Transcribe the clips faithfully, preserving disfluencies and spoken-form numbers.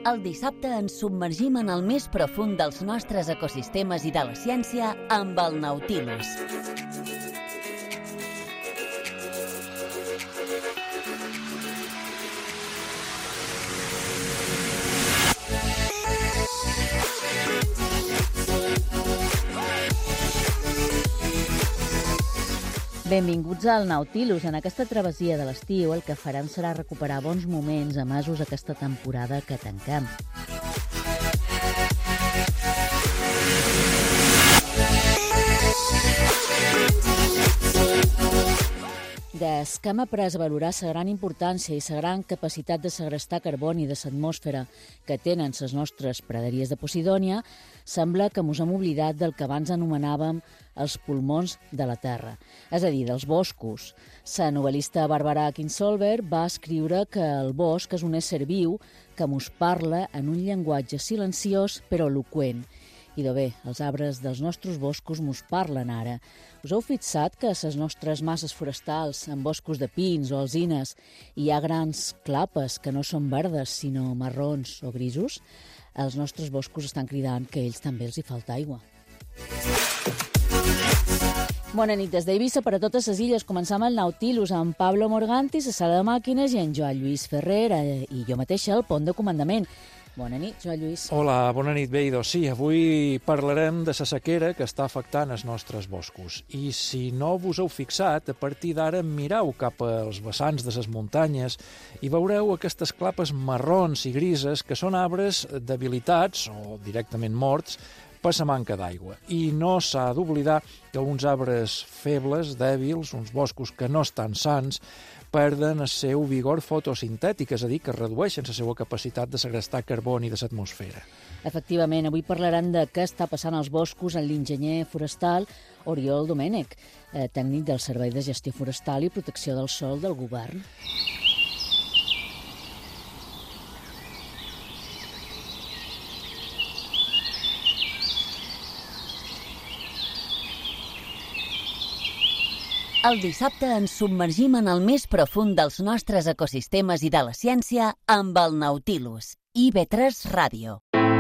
El dissabte ens submergim en el més profund dels nostres ecosistemes i de la ciència amb el Nautilus. Benvinguts al Nautilus. En aquesta travessia de l'estiu el que farem serà recuperar bons moments emesos aquesta temporada que tanquem. Des que hem après a valorar la gran importància i la gran capacitat de segrestar carboni de l'atmosfera que tenen les nostres praderies de Posidònia, sembla que ens hem oblidat del que abans anomenàvem els pulmons de la Terra, és a dir, dels boscos. La novel·lista Barbara Kingsolver va escriure que el bosc és un ésser viu que mos parla en un llenguatge silenciós però eloqüent. I de bé, els arbres dels nostres boscos mos parlen ara. Us heu fixat que a les nostres masses forestals, en boscos de pins o alzines, hi ha grans clapes que no són verdes, sinó marrons o grisos? Els nostres boscos estan cridant que a ells també els hi falta aigua. Bona nit des d'Eivissa per a totes les illes. Començam el Nautilus amb Pablo Morgantis, a sala de màquines, i en Joan Lluís Ferrer i jo mateixa al pont de comandament. Bona nit, Joan Lluís. Hola, bona nit, bé, doncs sí, avui parlarem de la sequera que està afectant els nostres boscos. I si no vos heu fixat, a partir d'ara mireu cap als vessants de les muntanyes i veureu aquestes clapes marrons i grises que són arbres debilitats o directament morts per la manca d'aigua. I no s'ha d'oblidar que uns arbres febles, dèbils, uns boscos que no estan sans, perden el seu vigor fotosintètic, és a dir, que redueixen la seva capacitat de segrestar carboni de l'atmosfera. Efectivament, avui parlarem de què està passant als boscos amb l'enginyer forestal Oriol Domènech, eh, tècnic del Servei de Gestió Forestal i Protecció del Sòl del Govern. El dissabte ens submergim en el més profund dels nostres ecosistemes i de la ciència amb el Nautilus. I ve tres Ràdio.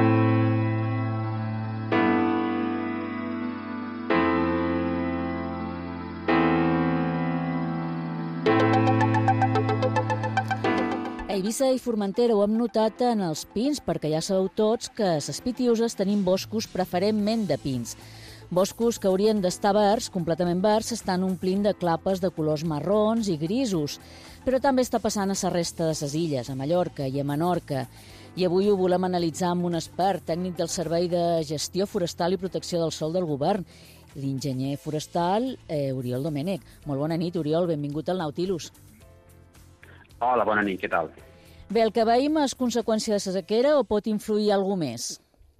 A Eivissa i Formentera ho hem notat en els pins, perquè ja sabeu tots que a les Pitiuses tenim boscos preferentment de pins. Boscos que haurien d'estar verds, completament verds, s'estan omplint de clapes de colors marrons i grisos. Però també està passant a la resta de les illes, a Mallorca i a Menorca. I avui ho volem analitzar amb un expert, tècnic del Servei de Gestió Forestal i Protecció del Sòl del Govern, l'enginyer forestal eh, Oriol Domènech. Molt bona nit, Oriol, benvingut al Nautilus. Hola, bona nit, què tal? Bé, el que veiem és conseqüència de la sequera o pot influir alguna més?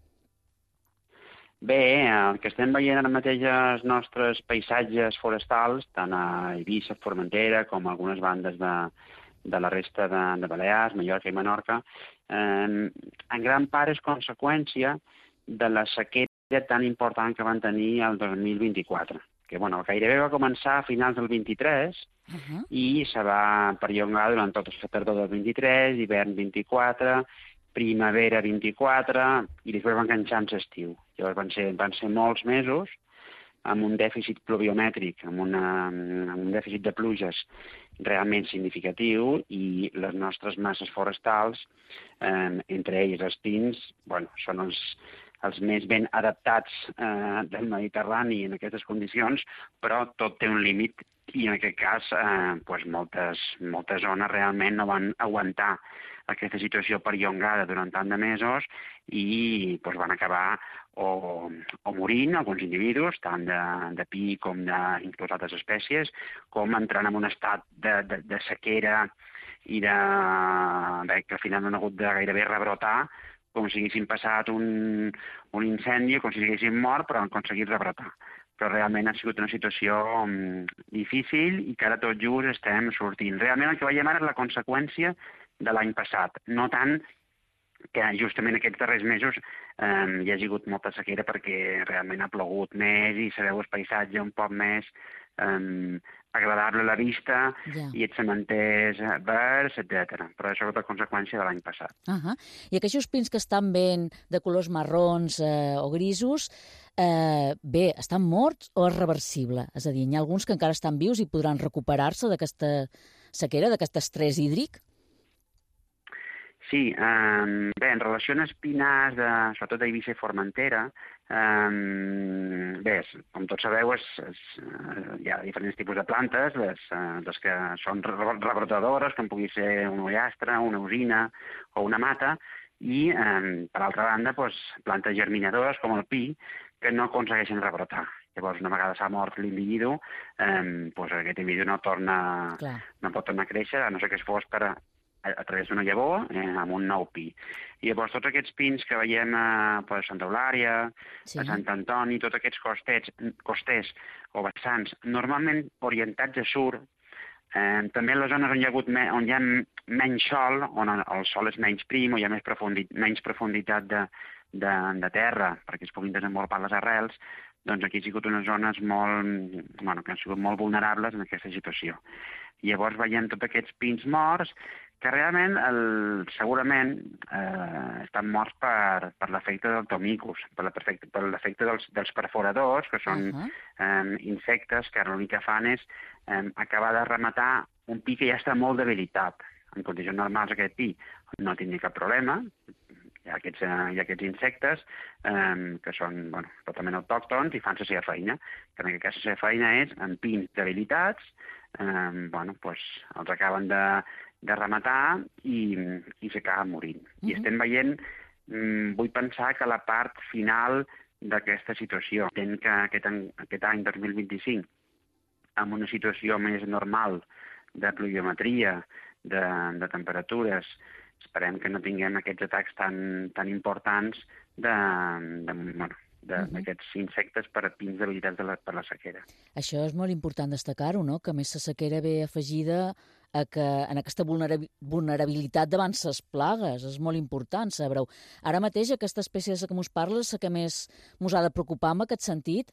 Bé, el que estem veient ara mateix als nostres paisatges forestals, tant a Eivissa, Formentera, com a algunes bandes de, de la resta de, de Balears, Mallorca i Menorca, eh, en gran part és conseqüència de la sequera tan important que van tenir el dos mil vint-i-quatre, que bueno, gairebé va començar a finals del vint-i-tres uh-huh. i se va perllongar durant tota la tardor del vint-i-tres, hivern vint-i-quatre, primavera vint-i-quatre, i després va enganxar amb l'estiu. Llavors van ser, van ser molts mesos amb un dèficit pluviomètric, amb, una, amb un dèficit de pluges realment significatiu, i les nostres masses forestals, eh, entre ells els pins, bueno, són els, els més ben adaptats eh, del Mediterrani en aquestes condicions, però tot té un límit, i en aquest cas eh, doncs moltes, moltes zones realment no van aguantar aquesta situació perllongada durant tant de mesos i doncs, van acabar o, o morint alguns individus, tant de, de pi com d'inclús altres espècies, com entrant en un estat de, de, de sequera i de, de, que al final no han hagut de gairebé rebrotar, com si haguessin passat un, un incendi, com si haguessin mort, però han aconseguit rebrotar. Però realment ha sigut una situació um, difícil i que ara tot just estem sortint. Realment el que veiem ara és la conseqüència de l'any passat, no tant que justament aquests darrers mesos eh, hi ha hagut molta sequera perquè realment ha plogut més i sabeu el paisatge un poc més eh, agradable a la vista Ja. i els cementers verds, etcètera. Però això és la conseqüència de l'any passat. Uh -huh. I aquests pins que estan ben de colors marrons eh, o grisos, eh, bé, estan morts o és reversible? És a dir, hi ha alguns que encara estan vius i podran recuperar-se d'aquesta sequera, d'aquest estrès hídric? Sí, um, bé, en relació a espinars, de, sobretot d'Eivissa i Formentera, um, bé, com tots sabeu, és, és, uh, hi ha diferents tipus de plantes, les, uh, les que són rebrotadores, com pugui ser una ullastre, una usina o una mata, i, um, per altra banda, doncs, plantes germinadores, com el pi, que no aconsegueixen rebrotar. Llavors, una vegada s'ha mort l'individu, um, doncs aquest individu no, torna, no pot tornar a créixer, a no ser que es fos per a, a través d'una llavor, eh, amb un nou pi. I llavors tots aquests pins que veiem a, a Santa Eulària, sí. a Sant Antoni, tots aquests costets, costers o vessants, normalment orientats a sud, eh, també en les zones on hi ha, hagut me, on hi ha menys sol, on el sol és menys prim, o hi ha més profundi, menys profunditat de, de, de terra perquè es puguin desenvolupar les arrels, doncs aquí han sigut unes zones molt, bueno, que han sigut molt vulnerables en aquesta situació. I llavors veiem tots aquests pins morts que realment, el, segurament, eh, estan morts per, per l'efecte del tomicus, per l'efecte dels, dels perforadors, que són uh -huh. eh, insectes que l'únic que fan és eh, acabar de rematar un pi que ja està molt debilitat. En condicions normals aquest pi no tindria cap problema. Hi ha aquests, eh, hi ha aquests insectes eh, que són bueno, totalment autòctons i fan la seva feina, que en aquest cas la seva feina és en pins debilitats, eh, bueno, pues, els acaben de de rematar i, i s'acaba morint. Uh-huh. I estem veient, mm, vull pensar que la part final d'aquesta situació, entenc que aquest any, aquest any dos mil vint-i-cinc, amb una situació més normal de pluviometria, de, de temperatures, esperem que no tinguem aquests atacs tan, tan importants de, de, bueno, d'aquests uh-huh. insectes per a pins debilitats de la, per la sequera. Això és molt important destacar-ho, no?, que a més la sequera ve afegida a que, en aquesta vulnerabilitat davant les plagues. És molt important saber-ho. Ara mateix aquesta espècie de que mos parles, la que més mos ha de preocupar en aquest sentit?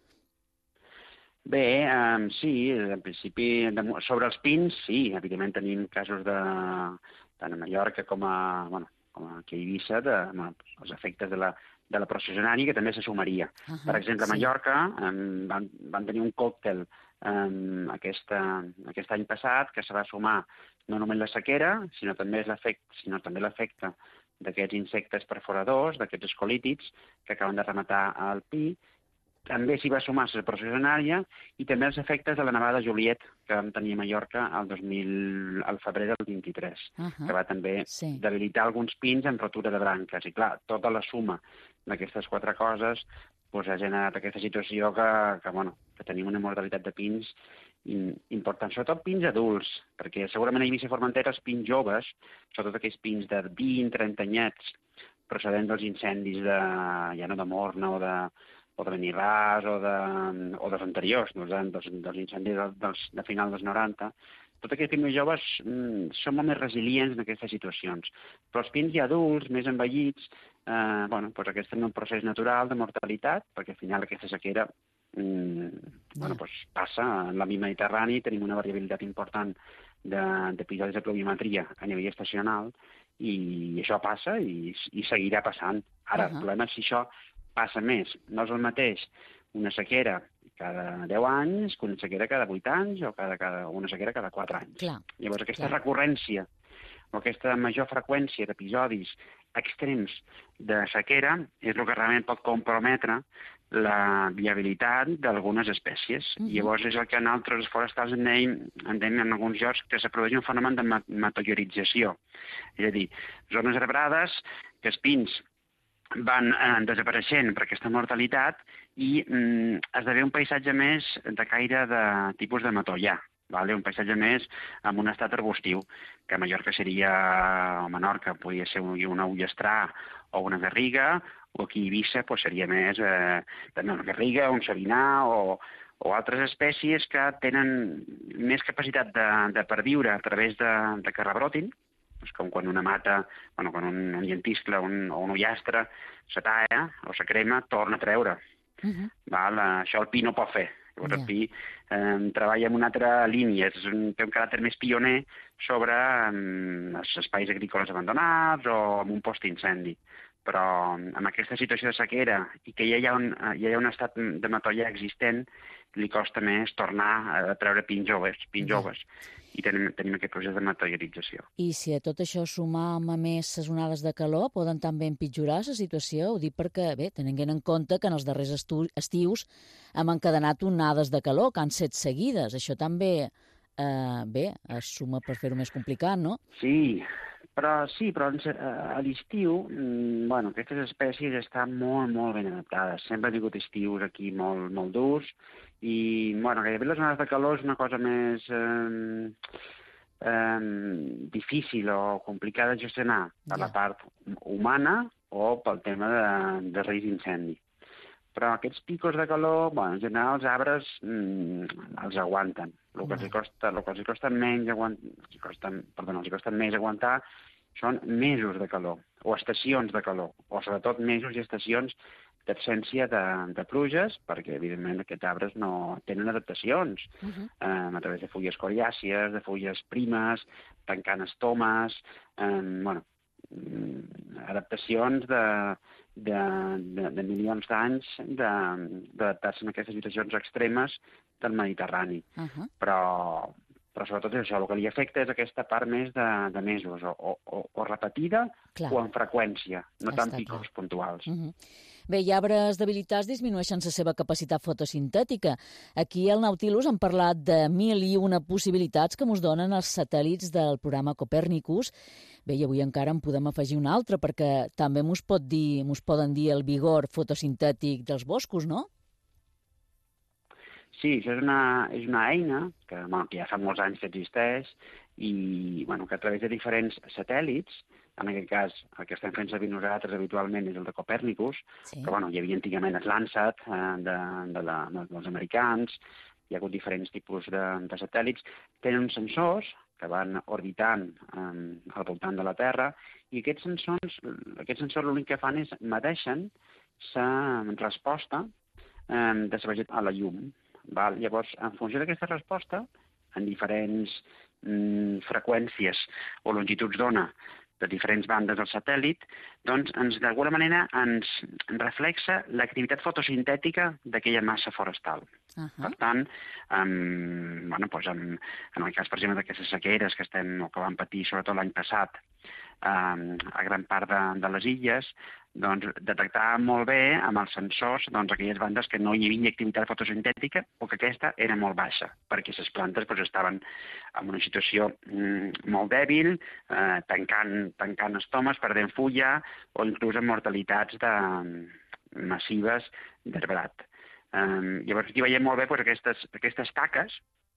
Bé, um, sí, en principi, de, sobre els pins, sí, evidentment tenim casos de, tant a Mallorca com a, bueno, com aquí a Eivissa, de, bueno, els efectes de la de la processionària, que també se sumaria. Uh -huh, per exemple, a Mallorca sí. um, van, van tenir un còctel um, aquesta, aquest any passat que se va sumar no només la sequera, sinó també l'efecte sinó també l'efecte d'aquests insectes perforadors, d'aquests escolítids, que acaben de rematar el pi. També s'hi va sumar la processionària i també els efectes de la nevada Juliet que vam tenir a Mallorca el, dos mil, al febrer del vint-i-tres, uh -huh. que va també sí. debilitar alguns pins en rotura de branques. I clar, tota la suma d'aquestes quatre coses doncs, ha generat aquesta situació que, que, bueno, que tenim una mortalitat de pins important, sobretot pins adults, perquè segurament a Eivissa i Formentera els pins joves, sobretot aquells pins de vint, trenta anyets, procedents dels incendis de, ja no de Morna o de, o de Beniràs o, de, o dels anteriors, dels, dels, dels incendis de, dels, de final dels noranta, tots aquests pins joves mm, són molt més resilients en aquestes situacions. Però els pins ja adults, més envellits, eh, bueno, doncs aquests tenen un procés natural de mortalitat, perquè al final aquesta sequera mm, bueno, doncs passa. En l'àmbit mediterrani tenim una variabilitat important d'episodis de, de pluviometria a nivell estacional i això passa i, i seguirà passant. Ara, uh -huh. el problema és si això passa més. No és el mateix una sequera cada deu anys que una sequera cada vuit anys o cada, cada, una sequera cada quatre anys. Clar, Llavors, aquesta clar. recurrència o aquesta major freqüència d'episodis extrems de sequera és el que realment pot comprometre la viabilitat d'algunes espècies. Uh-huh. Llavors és el que nosaltres forestals en deim, en deim en alguns llocs que se produeix un fenomen de meteorització. És a dir, zones arbrades que els pins van eh, desapareixent per aquesta mortalitat i mm, esdevé un paisatge més de caire de tipus de matollà, vale? Un paisatge més amb un estat arbustiu, que a Mallorca seria, o a Menorca podria ser una ullastrà o una garriga, o aquí a Eivissa pues, seria més eh, també una garriga, un sabinà o, o altres espècies que tenen més capacitat de, de perviure a través de, de que rebrotin, com quan una mata, bueno, quan un, un llentiscle un, o un ullastre se talla o se crema, torna a treure. Uh-huh. Val? Això el pi no pot fer. Llavors, yeah. Pi eh, treballa en una altra línia, és un, té un caràcter més pioner sobre eh, els espais agrícoles abandonats o amb un post-incendi. Però amb aquesta situació de sequera i que ja hi ha un, ja hi ha un estat de matollar existent, li costa més tornar a treure pins joves, pins joves. I tenim, tenim aquest procés de materialització. I si a tot això sumam a més les onades de calor, poden també empitjorar la situació? Ho dic perquè, bé, tenint en compte que en els darrers estius hem encadenat onades de calor que han set seguides. Això també, eh, bé, es suma per fer-ho més complicat, no? Sí, però sí, però a l'estiu, bueno, aquestes espècies estan molt, molt ben adaptades. Sempre ha tingut estius aquí molt, molt durs i, bueno, gairebé les onades de calor és una cosa més eh, eh, difícil o complicada de gestionar per la part humana o pel tema de, de risc d'incendi. Però aquests picos de calor, bueno, en general els arbres mm, els aguanten. El que els costa, el que els costa menys aguantar, els costa, perdó, els costa més aguantar són mesos de calor, o estacions de calor, o sobretot mesos i estacions d'absència de, de pluges, perquè evidentment aquests arbres no tenen adaptacions uh-huh. eh, a través de fulles coriàcies, de fulles primes, tancant estomes, eh, bueno, adaptacions de, de, de, de milions d'anys d'adaptar-se a aquestes situacions extremes del Mediterrani. Uh-huh. Però, però sobretot és això, el que li afecta és aquesta part més de, de mesos, o, o, o repetida clar. O en freqüència, no Està tant picos clar. Puntuals. Uh-huh. Bé, i arbres debilitats disminueixen la seva capacitat fotosintètica. Aquí al Nautilus han parlat de mil i una possibilitats que ens donen els satèl·lits del programa Copèrnicus. Bé, i avui encara en podem afegir una altra, perquè també ens pot dir, ens poden dir el vigor fotosintètic dels boscos, no? Sí, això és una, és una eina que, bueno, que ja fa molts anys que existeix i bueno, que a través de diferents satèl·lits, en aquest cas el que estem fent servir nosaltres habitualment és el de Copèrnicus, sí. Però bueno, hi havia antigament el Landsat eh, de, de la, dels americans, hi ha hagut diferents tipus de, de satèl·lits, tenen uns sensors que van orbitant eh, al voltant de la Terra i aquests sensors, aquests sensors l'únic que fan és medeixen la resposta eh, de la vegetació a la llum. Val? Llavors, en funció d'aquesta resposta, en diferents mm, freqüències o longituds d'ona de diferents bandes del satèl·lit, doncs ens d'alguna manera ens reflexa l'activitat fotosintètica d'aquella massa forestal. Uh-huh. Per tant, um, bueno, doncs en, en el cas, per exemple, d'aquestes sequeres que estem o que vam patir sobretot l'any passat um, a gran part de, de les illes, doncs detectar molt bé amb els sensors doncs, aquelles bandes que no hi havia activitat fotosintètica o que aquesta era molt baixa, perquè les plantes doncs, estaven en una situació mm, molt dèbil, eh, tancant, tancant estomes, perdent fulla o inclús amb mortalitats de, massives d'arbrat. Eh, llavors aquí veiem molt bé doncs, aquestes, aquestes taques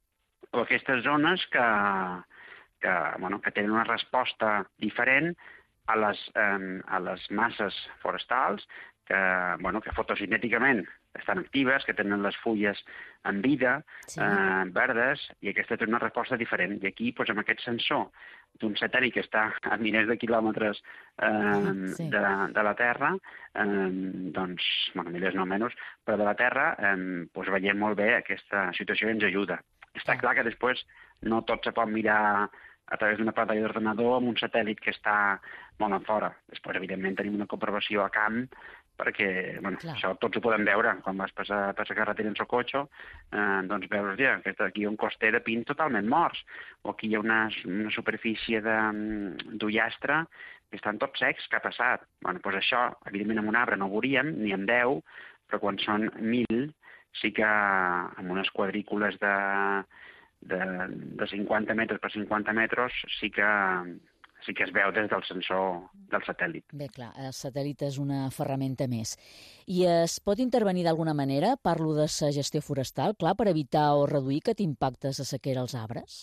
o aquestes zones que, que, bueno, que tenen una resposta diferent a les, eh, a les masses forestals que, bueno, que fotosintèticament estan actives, que tenen les fulles en vida, sí. eh, verdes, i aquesta té una resposta diferent. I aquí, doncs, amb aquest sensor d'un satèl·lit que està a milers de quilòmetres eh, sí. de, de la Terra, eh, doncs, bueno, milers no menys, però de la Terra, eh, doncs veiem molt bé aquesta situació i ens ajuda. Està clar que després no tot se pot mirar a través d'una pantalla d'ordenador amb un satèl·lit que està molt en fora. Després, evidentment, tenim una comprovació a camp perquè, bueno, clar. Això tots ho podem veure. Quan vas passar per la carretera en el cotxe, eh, doncs veus, ja, que aquí hi ha un coster de pins totalment morts, o aquí hi ha una, una superfície d'ullastre que estan tots secs, què ha passat? Bueno, doncs això, evidentment, amb un arbre no ho veuríem, ni amb deu, però quan són mil, sí que amb unes quadrícules de De, de cinquanta metres per cinquanta metres sí que, sí que es veu des del sensor del satèl·lit. Bé, clar, el satèl·lit és una ferramenta més. I es pot intervenir d'alguna manera? Parlo de la gestió forestal, clar, per evitar o reduir aquest impacte de la sequera als arbres?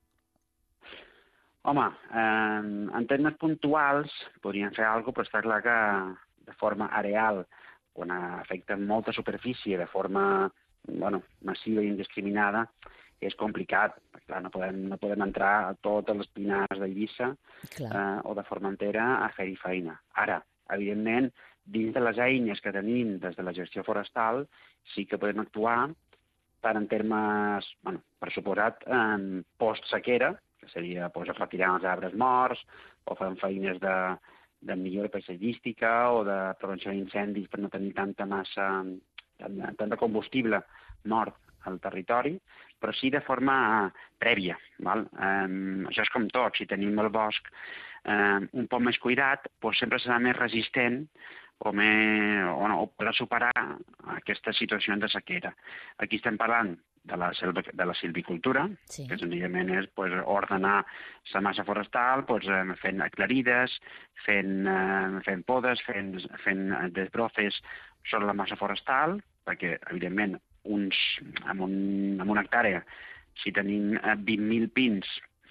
Home, eh, en termes puntuals podríem fer alguna cosa, però està clar que de forma areal, quan afecta molta superfície de forma bueno, massiva i indiscriminada, és complicat, perquè clar, no podem, no podem entrar a totes les pinars d'Eivissa eh, o de Formentera a fer-hi feina. Ara, evidentment, dins de les eines que tenim des de la gestió forestal, sí que podem actuar tant en termes, bueno, per suposat, en post-sequera, que seria pues, retirar els arbres morts o fent feines de, de millora paisatgística o de prevenció d'incendis per no tenir tanta massa, tant, tant de combustible mort al territori, però sí de forma prèvia. Val? Um, això és com tot, si tenim el bosc um, un poc més cuidat, doncs sempre serà més resistent o, més, o, no, o podrà superar aquesta situació de sequera. Aquí estem parlant de la, selva, de la silvicultura, sí. que senzillament és pues, ordenar la massa forestal pues, fent aclarides, fent, uh, fent podes, fent, fent desbrofes sobre la massa forestal, perquè, evidentment, uns, amb, un, amb una hectàrea, si tenim vint mil pins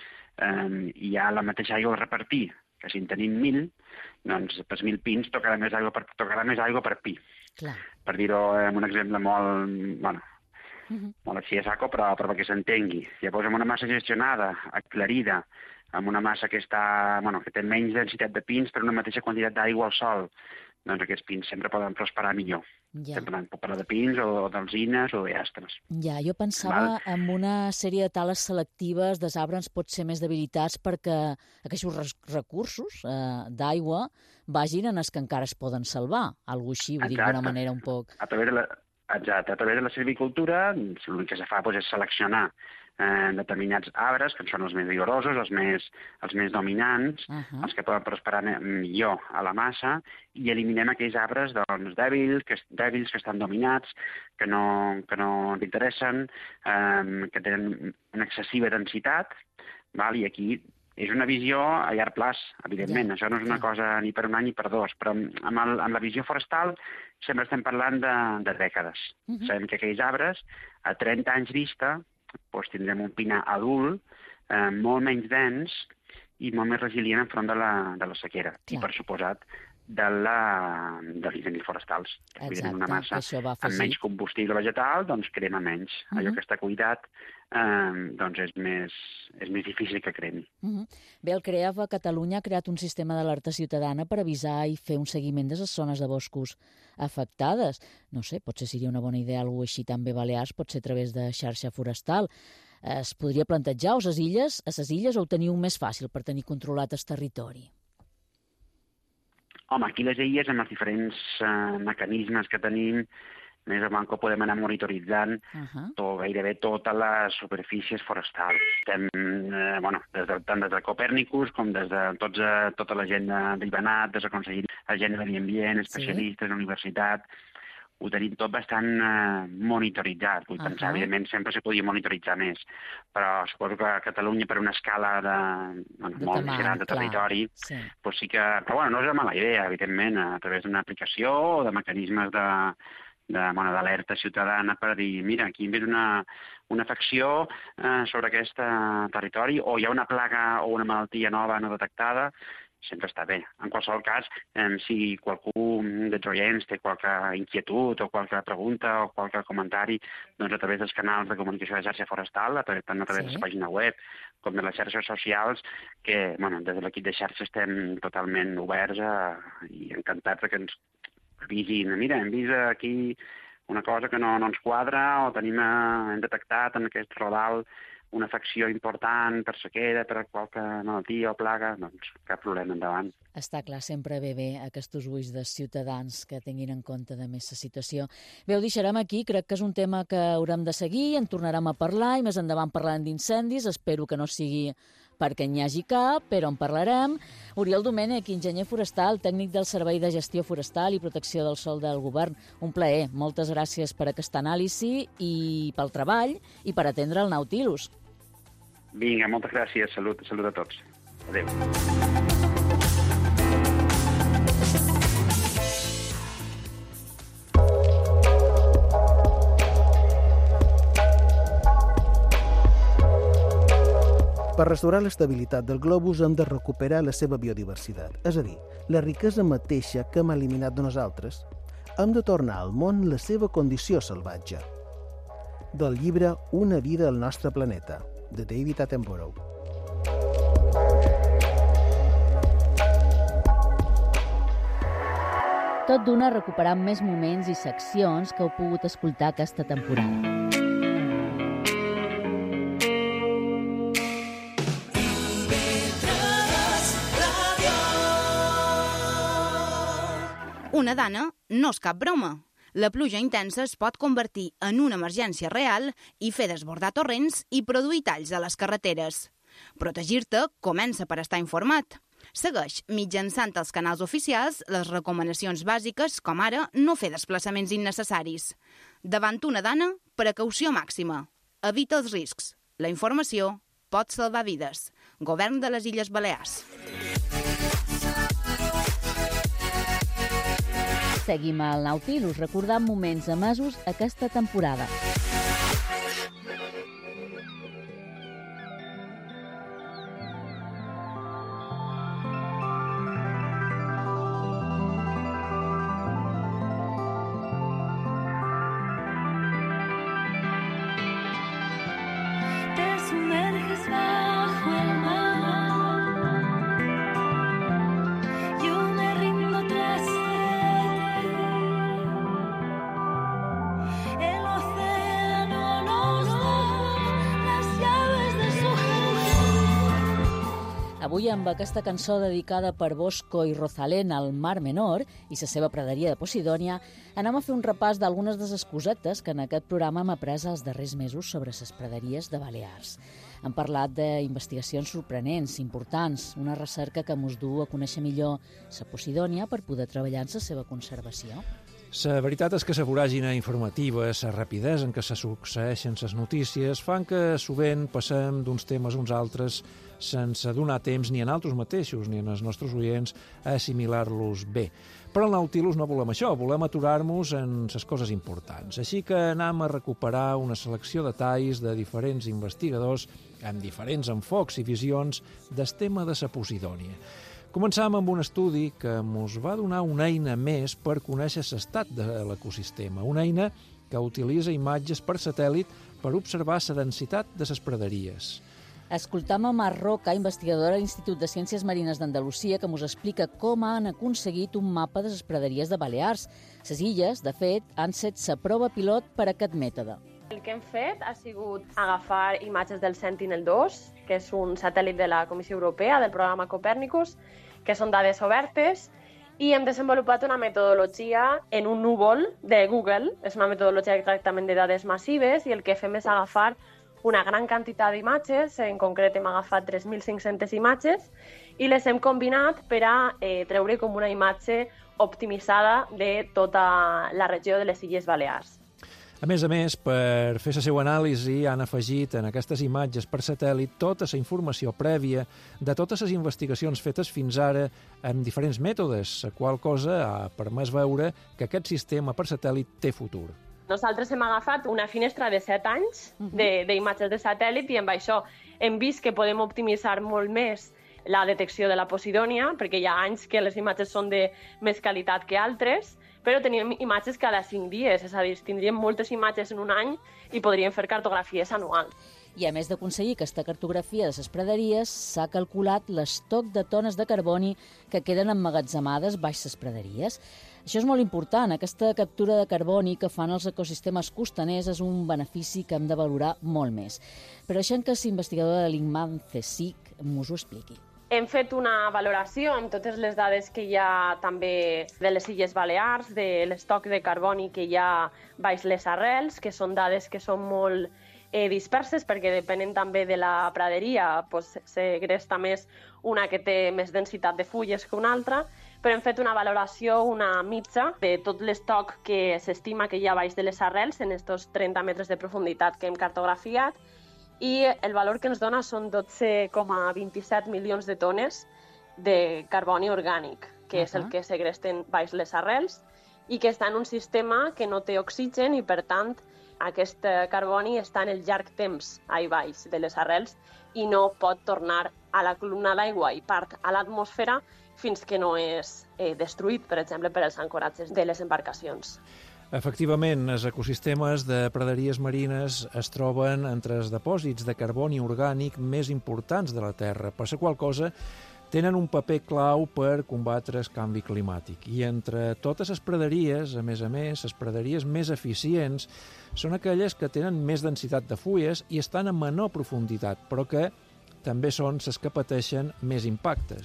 eh, i hi ha la mateixa aigua a repartir, que si en tenim mil, doncs per mil pins tocarà més aigua per, tocarà més aigua per pi. Clar. Per dir-ho amb un exemple molt, bueno, uh-huh. molt així a saco, però, però perquè s'entengui. Llavors, amb una massa gestionada, aclarida, amb una massa que, està, bueno, que té menys densitat de pins per una mateixa quantitat d'aigua al sol, doncs aquests pins sempre poden prosperar millor. Ja. Sempre puc parlar de pins o d'alzines o d'astres. Ja, jo pensava Val? en una sèrie de tales selectives dels arbres pot ser més debilitats perquè aquests recursos eh, d'aigua vagin en els que encara es poden salvar, algo així, vull dir, d'una manera un poc... A través de la, exacte, a través de la silvicultura l'únic que se fa doncs, és seleccionar eh, determinats arbres, que són els més vigorosos, els més, els més dominants, uh-huh. els que poden prosperar millor a la massa, i eliminem aquells arbres doncs, dèbils, que, dèbils que estan dominats, que no, que no ens interessen, eh, que tenen una excessiva densitat, val? I aquí és una visió a llarg plaç, evidentment. Ja, això no és una ja. cosa ni per un any ni per dos, però amb, el, amb la visió forestal sempre estem parlant de, de dècades. Uh-huh. Sabem que aquells arbres, a trenta anys vista, doncs tindrem un pinar adult, eh, molt menys dens i molt més resilient enfront de la, de la sequera. Clar. I, per suposat, de la, de l'incendis forestals. Exacte, una massa amb menys combustible vegetal, doncs crema menys. Uh-huh. Allò que està cuidat eh, doncs és més, és més difícil que cremi. Uh-huh. Bé, el CREAF a Catalunya ha creat un sistema d'alerta ciutadana per avisar i fer un seguiment de les zones de boscos afectades. No sé, potser seria una bona idea alguna així també Balears, pot ser a través de xarxa forestal. Es podria plantejar a les illes, a les illes o ho teniu més fàcil per tenir controlat el territori? Home, aquí les illes, amb els diferents uh, mecanismes que tenim, més o menys que podem anar monitoritzant uh-huh. tot, gairebé totes les superfícies forestals. Estem, eh, bueno, des de, tant des de Copèrnicus com des de tots, eh, tota la gent d'Ibanat, des de Consell, la gent de Medi Ambient, especialistes, sí. universitat, ho tenim tot bastant eh, monitoritzat. Vull uh-huh. pensar, evidentment, sempre se podia monitoritzar més, però suposo que a Catalunya, per una escala de, bueno, de molt més gran de territori, sí. Doncs sí que... Però bueno, no és una mala idea, evidentment, a través d'una aplicació o de mecanismes de de, bueno, d'alerta ciutadana per dir, mira, aquí hem vist una, una afecció eh, sobre aquest territori, o hi ha una plaga o una malaltia nova no detectada, sempre està bé. En qualsevol cas, eh, si qualcú dels oients té qualque inquietud o qualque pregunta o qualque comentari, doncs a través dels canals de comunicació de xarxa forestal, a través, tant a través sí. de la pàgina web com de les xarxes socials, que bueno, des de l'equip de xarxa estem totalment oberts a, i encantats que ens avisin. Mira, hem vist aquí una cosa que no, no ens quadra o tenim, hem detectat en aquest rodal una afecció important per sequera, per qualque malaltia o plaga, doncs cap problema, endavant. Està clar, sempre ve bé aquests ulls dels ciutadans que tinguin en compte de més la situació. Bé, ho deixarem aquí, crec que és un tema que haurem de seguir, en tornarem a parlar i més endavant parlarem d'incendis, espero que no sigui perquè n'hi hagi cap, però en parlarem. Oriol Domènech, enginyer forestal, tècnic del Servei de Gestió Forestal i Protecció del Sòl del Govern. Un plaer. Moltes gràcies per aquesta anàlisi i pel treball i per atendre el Nautilus. Vinga, moltes gràcies. Salut, salut a tots. Adéu. Per restaurar l'estabilitat del globus hem de recuperar la seva biodiversitat, és a dir, la riquesa mateixa que hem eliminat de nosaltres. Hem de tornar al món la seva condició salvatge. Del llibre Una vida al nostre planeta, de David Attenborough. Tot d'una recuperant més moments i seccions que heu pogut escoltar aquesta temporada. Una dana no és cap broma. La pluja intensa es pot convertir en una emergència real i fer desbordar torrents i produir talls a les carreteres. Protegir-te comença per estar informat. Segueix mitjançant els canals oficials les recomanacions bàsiques, com ara no fer desplaçaments innecessaris. Davant una dana, precaució màxima. Evita els riscs. La informació pot salvar vides. Govern de les Illes Balears. Seguim al Nautilus recordant moments emesos aquesta temporada. Avui, amb aquesta cançó dedicada per Bosco i Rosalén al Mar Menor i la seva praderia de Posidònia, anem a fer un repàs d'algunes de les cosetes que en aquest programa hem après els darrers mesos sobre les praderies de Balears. Hem parlat d'investigacions sorprenents, importants, una recerca que ens du a conèixer millor la Posidònia per poder treballar en la seva conservació. La veritat és que la voràgina informativa, la rapidesa en què se succeeixen les notícies, fan que sovint passem d'uns temes a uns altres sense donar temps ni a nosaltres mateixos ni als nostres oients a assimilar-los bé. Però al Nautilus no volem això, volem aturar-nos en les coses importants. Així que anem a recuperar una selecció de detalls de diferents investigadors amb diferents enfocs i visions del tema de la Posidònia. Començam amb un estudi que ens va donar una eina més per conèixer l'estat de l'ecosistema, una eina que utilitza imatges per satèl·lit per observar la densitat de les praderies. Escoltam a Mar Roca, investigadora de l'Institut de Ciències Marines d'Andalusia, que ens explica com han aconseguit un mapa de les praderies de Balears. Les illes, de fet, han set la prova pilot per a aquest mètode. El que hem fet ha sigut agafar imatges del Sentinel dos, que és un satèl·lit de la Comissió Europea, del programa Copèrnicus, que són dades obertes, i hem desenvolupat una metodologia en un núvol de Google. És una metodologia de tractament de dades massives i el que fem és agafar una gran quantitat d'imatges, en concret hem agafat tres mil cinc-centes imatges, i les hem combinat per a eh, treure com una imatge optimitzada de tota la regió de les Illes Balears. A més a més, per fer la seva anàlisi, han afegit en aquestes imatges per satèl·lit tota la informació prèvia de totes les investigacions fetes fins ara amb diferents mètodes, la qual cosa ha permès veure que aquest sistema per satèl·lit té futur. Nosaltres hem agafat una finestra de set anys d'imatges de, de satèl·lit i amb això hem vist que podem optimitzar molt més la detecció de la Posidònia, perquè hi ha anys que les imatges són de més qualitat que altres, però teníem imatges cada cinc dies, és a dir, tindríem moltes imatges en un any i podríem fer cartografies anuals. I a més d'aconseguir aquesta cartografia de les praderies, s'ha calculat l'estoc de tones de carboni que queden emmagatzemades baix les praderies. Això és molt important, aquesta captura de carboni que fan els ecosistemes costaners és un benefici que hem de valorar molt més. Però deixem que l'investigador de l'I N M A M CSIC m'us ho expliqui. Hem fet una valoració amb totes les dades que hi ha també de les Illes Balears, de l'estoc de carboni que hi ha baix les arrels, que són dades que són molt eh, disperses perquè depenen també de la praderia, doncs segresta més una que té més densitat de fulles que una altra, però hem fet una valoració, una mitja, de tot l'estoc que s'estima que hi ha baix de les arrels en aquests trenta metres de profunditat que hem cartografiat, i el valor que ens dona són dotze coma vint-i-set milions de tones de carboni orgànic, que uh-huh. és el que segresten baix les arrels i que està en un sistema que no té oxigen i, per tant, aquest carboni està en el llarg temps ahí baix de les arrels i no pot tornar a la columna d'aigua i part a l'atmosfera fins que no és eh, destruït, per exemple, per als ancoratges de les embarcacions. Efectivament, els ecosistemes de praderies marines es troben entre els depòsits de carboni orgànic més importants de la Terra, per la qual cosa tenen un paper clau per combatre el canvi climàtic. I entre totes les praderies, a més a més, les praderies més eficients són aquelles que tenen més densitat de fulles i estan a menor profunditat, però que també són les que pateixen més impactes.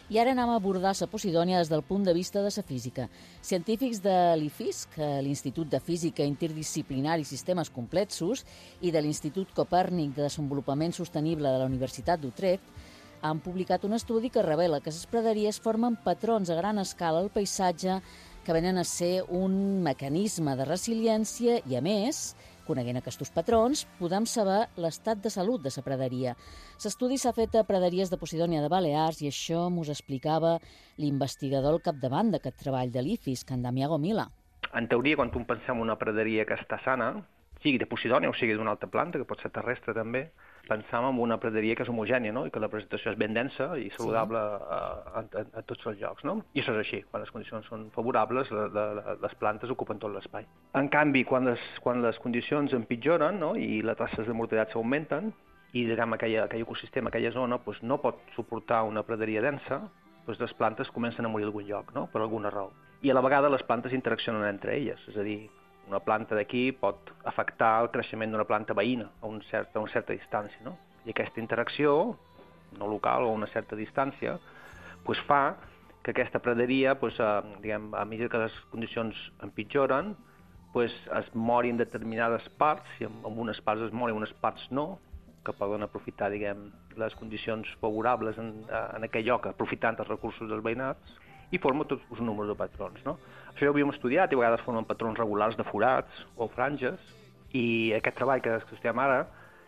I ara anem a abordar la Posidònia des del punt de vista de la física. Científics de l'I F I S C, l'Institut de Física Interdisciplinari i Sistemes Complexos, i de l'Institut Copèrnic de Desenvolupament Sostenible de la Universitat d'Utrecht, han publicat un estudi que revela que les praderies formen patrons a gran escala al paisatge que venen a ser un mecanisme de resiliència i, a més, coneguent aquests patrons, podem saber l'estat de salut de la praderia. L'estudi s'ha fet a praderies de Posidònia de Balears i això mos explicava l'investigador al capdavant d'aquest treball de l'I F I S C, en Damià Gomila. En teoria, quan tu pensem en una praderia que està sana, sigui de Posidònia o sigui d'una altra planta, que pot ser terrestre també, pensam en una praderia que és homogènia, no? I que la presentació és ben densa i saludable sí. a, a, a, a tots els llocs. No? I això és així. Quan les condicions són favorables, la, la, les plantes ocupen tot l'espai. En canvi, quan les, quan les condicions empitjoren, no? I les tasses de mortalitat s'augmenten, i diguem, aquell, aquell ecosistema, aquella zona, doncs, no pot suportar una praderia densa, doncs les plantes comencen a morir a algun lloc, no? Per alguna raó. I a la vegada les plantes interaccionen entre elles, és a dir, una planta d'aquí pot afectar el creixement d'una planta veïna a, un cert, a una certa distància, no? I aquesta interacció, no local o a una certa distància, pues fa que aquesta praderia, pues, a, diguem, a mesura que les condicions empitjoren, pues, es morin determinades parts, i en, en unes parts es morin, unes parts no, que poden aprofitar, diguem, les condicions favorables en, en aquell lloc, aprofitant els recursos dels veïnats, i forma tots un número de patrons. No? Això ja ho havíem estudiat i a vegades formen patrons regulars de forats o franges, i aquest treball que estudiem ara,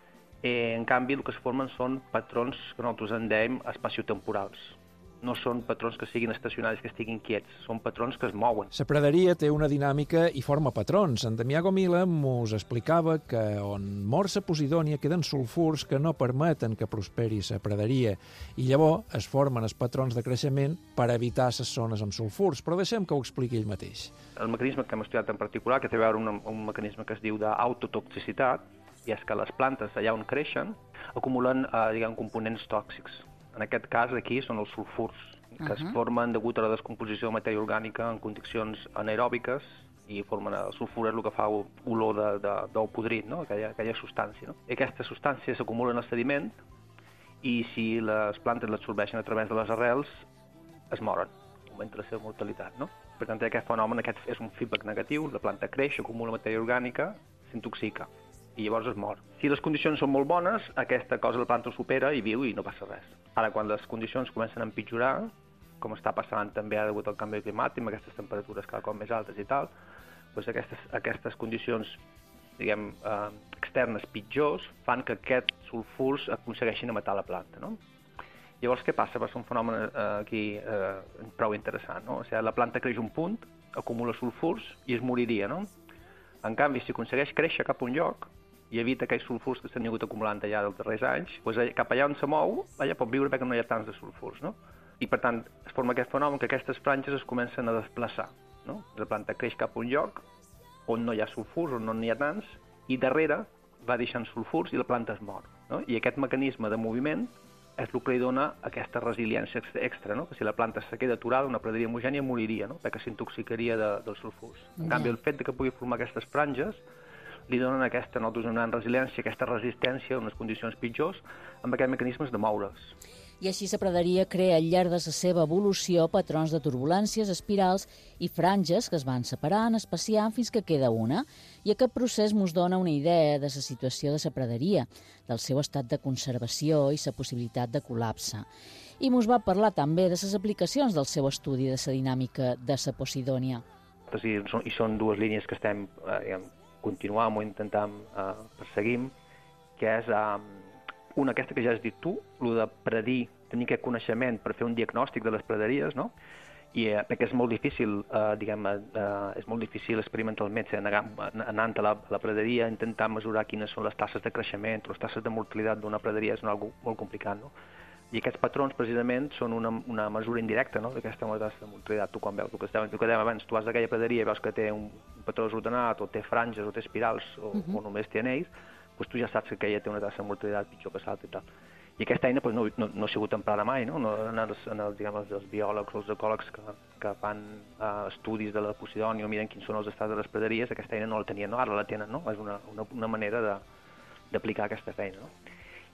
eh, en canvi, el que es formen són patrons que nosaltres en dèiem espaciotemporals. No són patrons que siguin estacionaris, que estiguin quiets, són patrons que es mouen. La praderia té una dinàmica i forma patrons. En Damià Gomila mos explicava que on mor la Posidònia queden sulfurs que no permeten que prosperi la praderia i llavors es formen els patrons de creixement per evitar les zones amb sulfurs, però deixem que ho expliqui ell mateix. El mecanisme que hem estudiat en particular, que té a veure un, un mecanisme que es diu d'autotoxicitat, i és que les plantes allà on creixen acumulen eh, diguem, components tòxics. En aquest cas, aquí, són els sulfurs, que uh -huh. es formen degut a la descomposició de matèria orgànica en condicions anaeròbiques i formen el sulfur és el que fa olor d'ou podrit, no? aquella, aquella substància. No? I aquesta substància s'acumula en el sediment i si les plantes l'absorbeixen a través de les arrels, es moren, augmenta la seva mortalitat. No? Per tant, aquest fenomen aquest és un feedback negatiu, la planta creix, acumula matèria orgànica, s'intoxica i llavors es mor. Si les condicions són molt bones, aquesta cosa la planta ho supera i viu i no passa res. Ara, quan les condicions comencen a empitjorar, com està passant també ara degut al canvi climàtic, amb aquestes temperatures cada cop més altes i tal, doncs aquestes, aquestes condicions diguem, eh, externes pitjors fan que aquests sulfurs aconsegueixin matar la planta. No? Llavors, què passa? Va ser un fenomen eh, aquí eh, prou interessant. No? O sigui, la planta creix un punt, acumula sulfurs i es moriria. No? En canvi, si aconsegueix créixer cap a un lloc, i evita aquells sulfurs que s'han hagut acumulant allà dels darrers anys, doncs cap allà on se mou, allà pot viure perquè no hi ha tants de sulfurs. No? I per tant, es forma aquest fenomen que aquestes franges es comencen a desplaçar. No? La planta creix cap a un lloc on no hi ha sulfurs, on no n'hi ha tants, i darrere va deixant sulfurs i la planta es mor. No? I aquest mecanisme de moviment és el que li dona aquesta resiliència extra, no? Que si la planta se queda aturada, una praderia homogènia moriria, no? Perquè s'intoxicaria de, dels sulfurs. En canvi, el fet de que pugui formar aquestes franges li donen aquesta no, una resiliència, aquesta resistència a unes condicions pitjors amb aquests mecanismes de moure's. I així la praderia crea al llarg de la seva evolució patrons de turbulències, espirals i franges que es van separant, espaciant fins que queda una. I aquest procés ens dona una idea de la situació de la praderia, del seu estat de conservació i la possibilitat de col·lapse. I ens va parlar també de les aplicacions del seu estudi de la dinàmica de la Posidònia. I són, i són dues línies que estem eh, diguem, continuam o intentam eh, perseguim, que és eh, una aquesta que ja has dit tu, el de predir, tenir aquest coneixement per fer un diagnòstic de les praderies, no? I eh, perquè és molt difícil, eh, diguem, eh, és molt difícil experimentar el metge anant a la, a la praderia, intentar mesurar quines són les tasses de creixement o les tasses de mortalitat d'una praderia, és una cosa molt complicat, no? I aquests patrons, precisament, són una, una mesura indirecta, no?, d'aquesta tassa de mortalitat. Tu, quan veus el que dèiem abans, tu vas d'aquella praderia i veus que té un patró desordenat, o té franges, o té espirals, o, uh-huh. o només té anells, doncs tu ja saps que aquella té una tassa de mortalitat pitjor que l'altra i tal. I aquesta eina doncs, no, no, no ha sigut emprada mai, no? no en els, en els, diguem, els biòlegs o els ecòlegs que, que fan uh, estudis de la Posidònia o miren quins són els estats de les praderies, aquesta eina no la tenien, no? Ara la tenen, no? És una, una, una manera d'aplicar aquesta feina, no?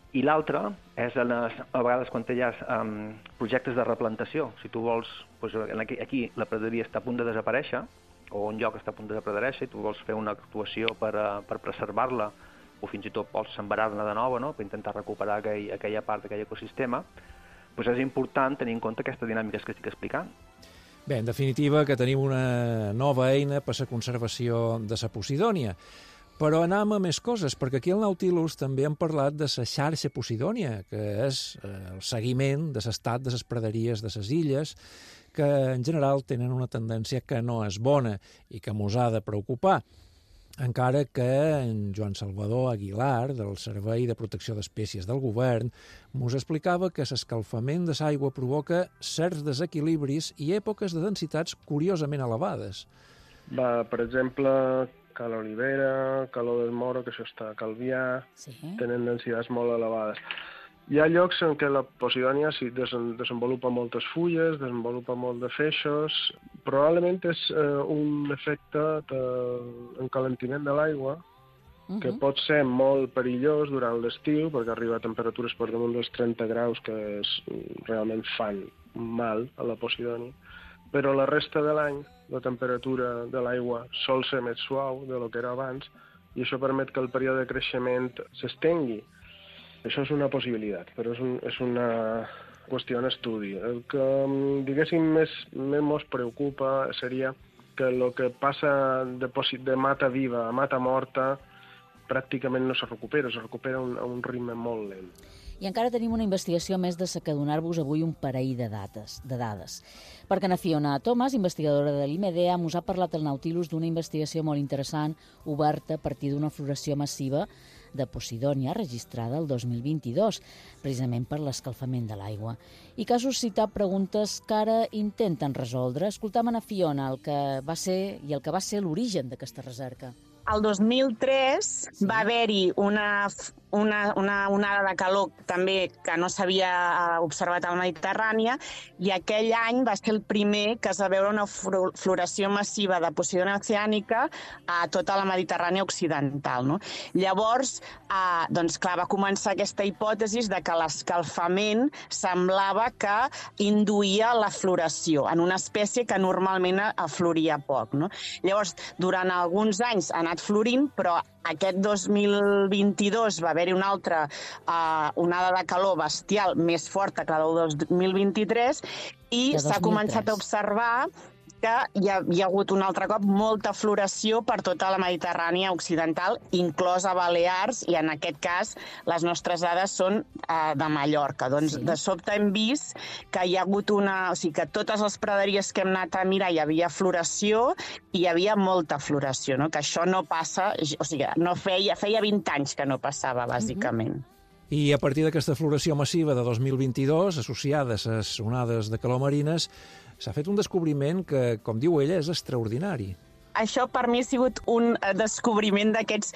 I l'altre és a, les, a vegades quan hi ha um, projectes de replantació. Si tu vols, doncs aquí, aquí la praderia està a punt de desaparèixer, o un lloc està a punt de desaparèixer, i tu vols fer una actuació per, uh, per preservar-la, o fins i tot vols sembrar-la de nova, no?, per intentar recuperar aquell, aquella part d'aquell ecosistema, doncs és important tenir en compte aquesta dinàmica que estic explicant. Bé, en definitiva, que tenim una nova eina per la conservació de la Posidònia. Però anem a més coses, perquè aquí al Nautilus també hem parlat de la xarxa Posidònia, que és el seguiment de l'estat de les praderies de les illes, que en general tenen una tendència que no és bona i que mos ha de preocupar. Encara que en Joan Salvador Aguilar, del Servei de Protecció d'Espècies del Govern, mos explicava que l'escalfament de l'aigua provoca certs desequilibris i èpoques de densitats curiosament elevades. Va, per exemple, Cala Olivera, Calor del Moro, que això està a Calvià, sí. Tenen densitats molt elevades. Hi ha llocs en què la Posidònia sí, desen desenvolupa moltes fulles, desenvolupa molt de feixos. Probablement és eh, un efecte d'encalentiment de l'aigua uh-huh. que pot ser molt perillós durant l'estiu, perquè arriba a temperatures per damunt dels trenta graus que es, realment fan mal a la Posidònia. Però la resta de l'any la temperatura de l'aigua sol ser més suau de lo que era abans i això permet que el període de creixement s'estengui. Això és una possibilitat, però és, un, és una qüestió en estudi. El que, diguéssim, més, més mos preocupa seria que el que passa de, de mata viva a mata morta pràcticament no se recupera, se recupera a un, a un ritme molt lent. I encara tenim una investigació més de la que donar-vos avui un parell de, dates, de dades. Perquè na Fiona Thomas, investigadora de l'I M D A, us ha parlat al Nautilus d'una investigació molt interessant, oberta a partir d'una floració massiva de Posidònia registrada el dos mil vint-i-dos, precisament per l'escalfament de l'aigua. I que ha suscitat preguntes que ara intenten resoldre. Escoltam a na Fiona el que va ser i el que va ser l'origen d'aquesta recerca. El dos mil tres sí. va haver-hi una, una, una onada de calor també que no s'havia observat al Mediterrània i aquell any va ser el primer que es va veure una floració massiva de Posidònia oceànica a tota la Mediterrània occidental. No? Llavors, eh, doncs clar, va començar aquesta hipòtesi de que l'escalfament semblava que induïa la floració en una espècie que normalment afloria poc. No? Llavors, durant alguns anys ha anat florint, però aquest dos mil vint-i-dos va haver-hi una altra uh, onada de calor bestial més forta que la del dos mil vint-i-tres i s'ha començat a observar que hi ha, hi ha hagut un altre cop molta floració per tota la Mediterrània occidental, inclosa Balears, i en aquest cas les nostres dades són uh, de Mallorca. Doncs sí. De sobte hem vist que hi ha hagut una... O sigui, que totes les praderies que hem anat a mirar hi havia floració i hi havia molta floració, no? Que això no passa... O sigui, no feia, feia vint anys que no passava, bàsicament. Uh-huh. I a partir d'aquesta floració massiva de dos mil vint-i-dos, associada a les onades de calor marines, s'ha fet un descobriment que, com diu ella, és extraordinari. Això per mi ha sigut un descobriment d'aquests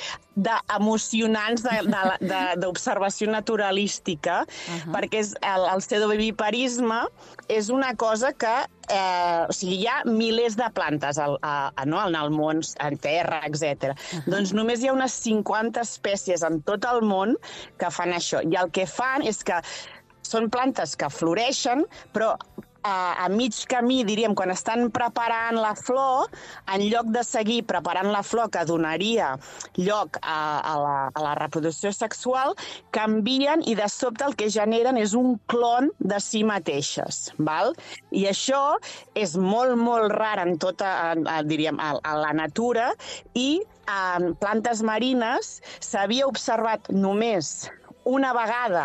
emocionants d'observació naturalística, uh-huh. perquè és el, el pseudoviviparisme és una cosa que eh, o sigui, hi ha milers de plantes al, a, a, no, en el món, en terra, etcètera. Uh-huh. Doncs només hi ha unes cinquanta espècies en tot el món que fan això. I el que fan és que són plantes que floreixen, però a mig camí, diríem, quan estan preparant la flor, en lloc de seguir preparant la flor que donaria lloc a, a, la, a la reproducció sexual, canvien i de sobte el que generen és un clon de si mateixes. Val? I això és molt, molt rar en tota, diríem, a, a la natura i en plantes marines s'havia observat només una vegada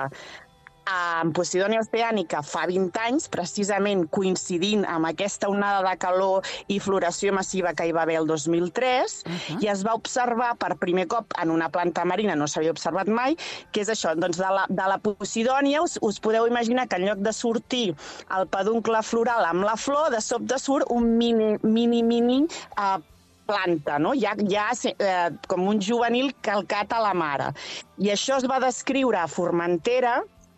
en Posidònia oceànica fa vint anys, precisament coincidint amb aquesta onada de calor i floració massiva que hi va haver el dos mil tres, uh-huh. i es va observar per primer cop en una planta marina, no s'havia observat mai, que és això, doncs de la, de la Posidònia us, us podeu imaginar que en lloc de sortir el peduncle floral amb la flor, de sobte surt un mini, mini, mini uh, planta, no? Ja, ja eh, com un juvenil calcat a la mare. I això es va descriure a Formentera,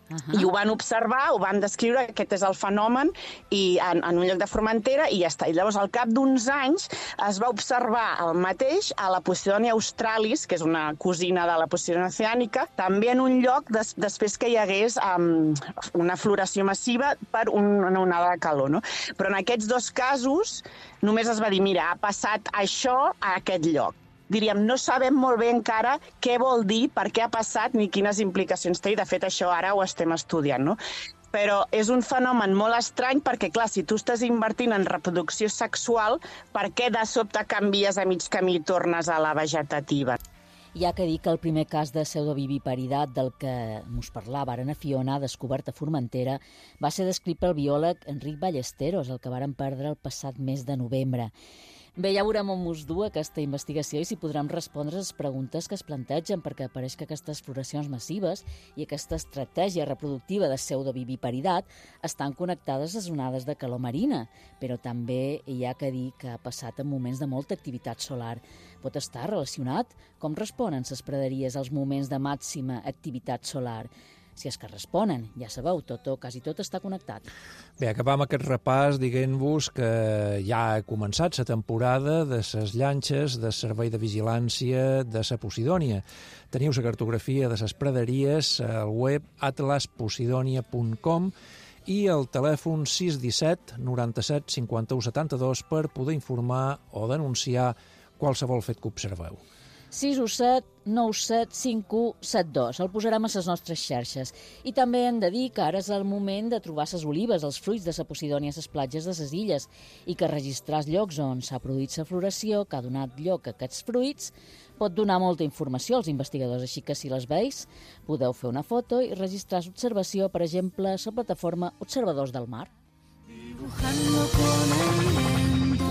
Uh-huh. I ho van observar, ho van descriure, aquest és el fenomen, i en, en un lloc de Formentera, i ja està. I llavors, al cap d'uns anys, es va observar el mateix a la Posidonia australis, que és una cosina de la Posidonia oceànica, també en un lloc des, després que hi hagués um, una floració massiva per un, una onada de calor, no? Però en aquests dos casos només es va dir, mira, ha passat això a aquest lloc. Diríem, no sabem molt bé encara què vol dir, per què ha passat, ni quines implicacions té, i de fet això ara ho estem estudiant, no? Però és un fenomen molt estrany perquè, clar, si tu estàs invertint en reproducció sexual, per què de sobte canvies a mig camí i tornes a la vegetativa? Hi ha que dir que el primer cas de pseudoviviparitat del que mos parlava ara na Fiona, descobert a Formentera, va ser descrit pel biòleg Enric Ballesteros, el que varen perdre el passat mes de novembre. Bé, ja veurem on mos du aquesta investigació i si podrem respondre a les preguntes que es plantegen, perquè pareix que aquestes floracions massives i aquesta estratègia reproductiva de pseudoviviparitat estan connectades a les onades de calor marina, però també hi ha que dir que ha passat en moments de molta activitat solar. Pot estar relacionat? Com responen les praderies als moments de màxima activitat solar? Si és que responen, ja sabeu, tot o quasi tot està connectat. Bé, acabam aquest repàs dient-vos que ja ha començat la temporada de les llanxes de servei de vigilància de la Posidònia. Teniu la cartografia de les praderies al web atlas posidonia punt com i el telèfon sis un set noranta-set cinquanta-u setanta-dos per poder informar o denunciar qualsevol fet que observeu. sis u set nou set cinc u set dos. El posarem a les nostres xarxes. I també hem de dir que ara és el moment de trobar les olives, els fruits de la Posidònia a les platges de les illes i que registrar els llocs on s'ha produït la floració, que ha donat lloc a aquests fruits, pot donar molta informació als investigadors, així que si les veus, podeu fer una foto i registrar l'observació, per exemple, a la plataforma Observadors del Mar. Dibujando con el viento,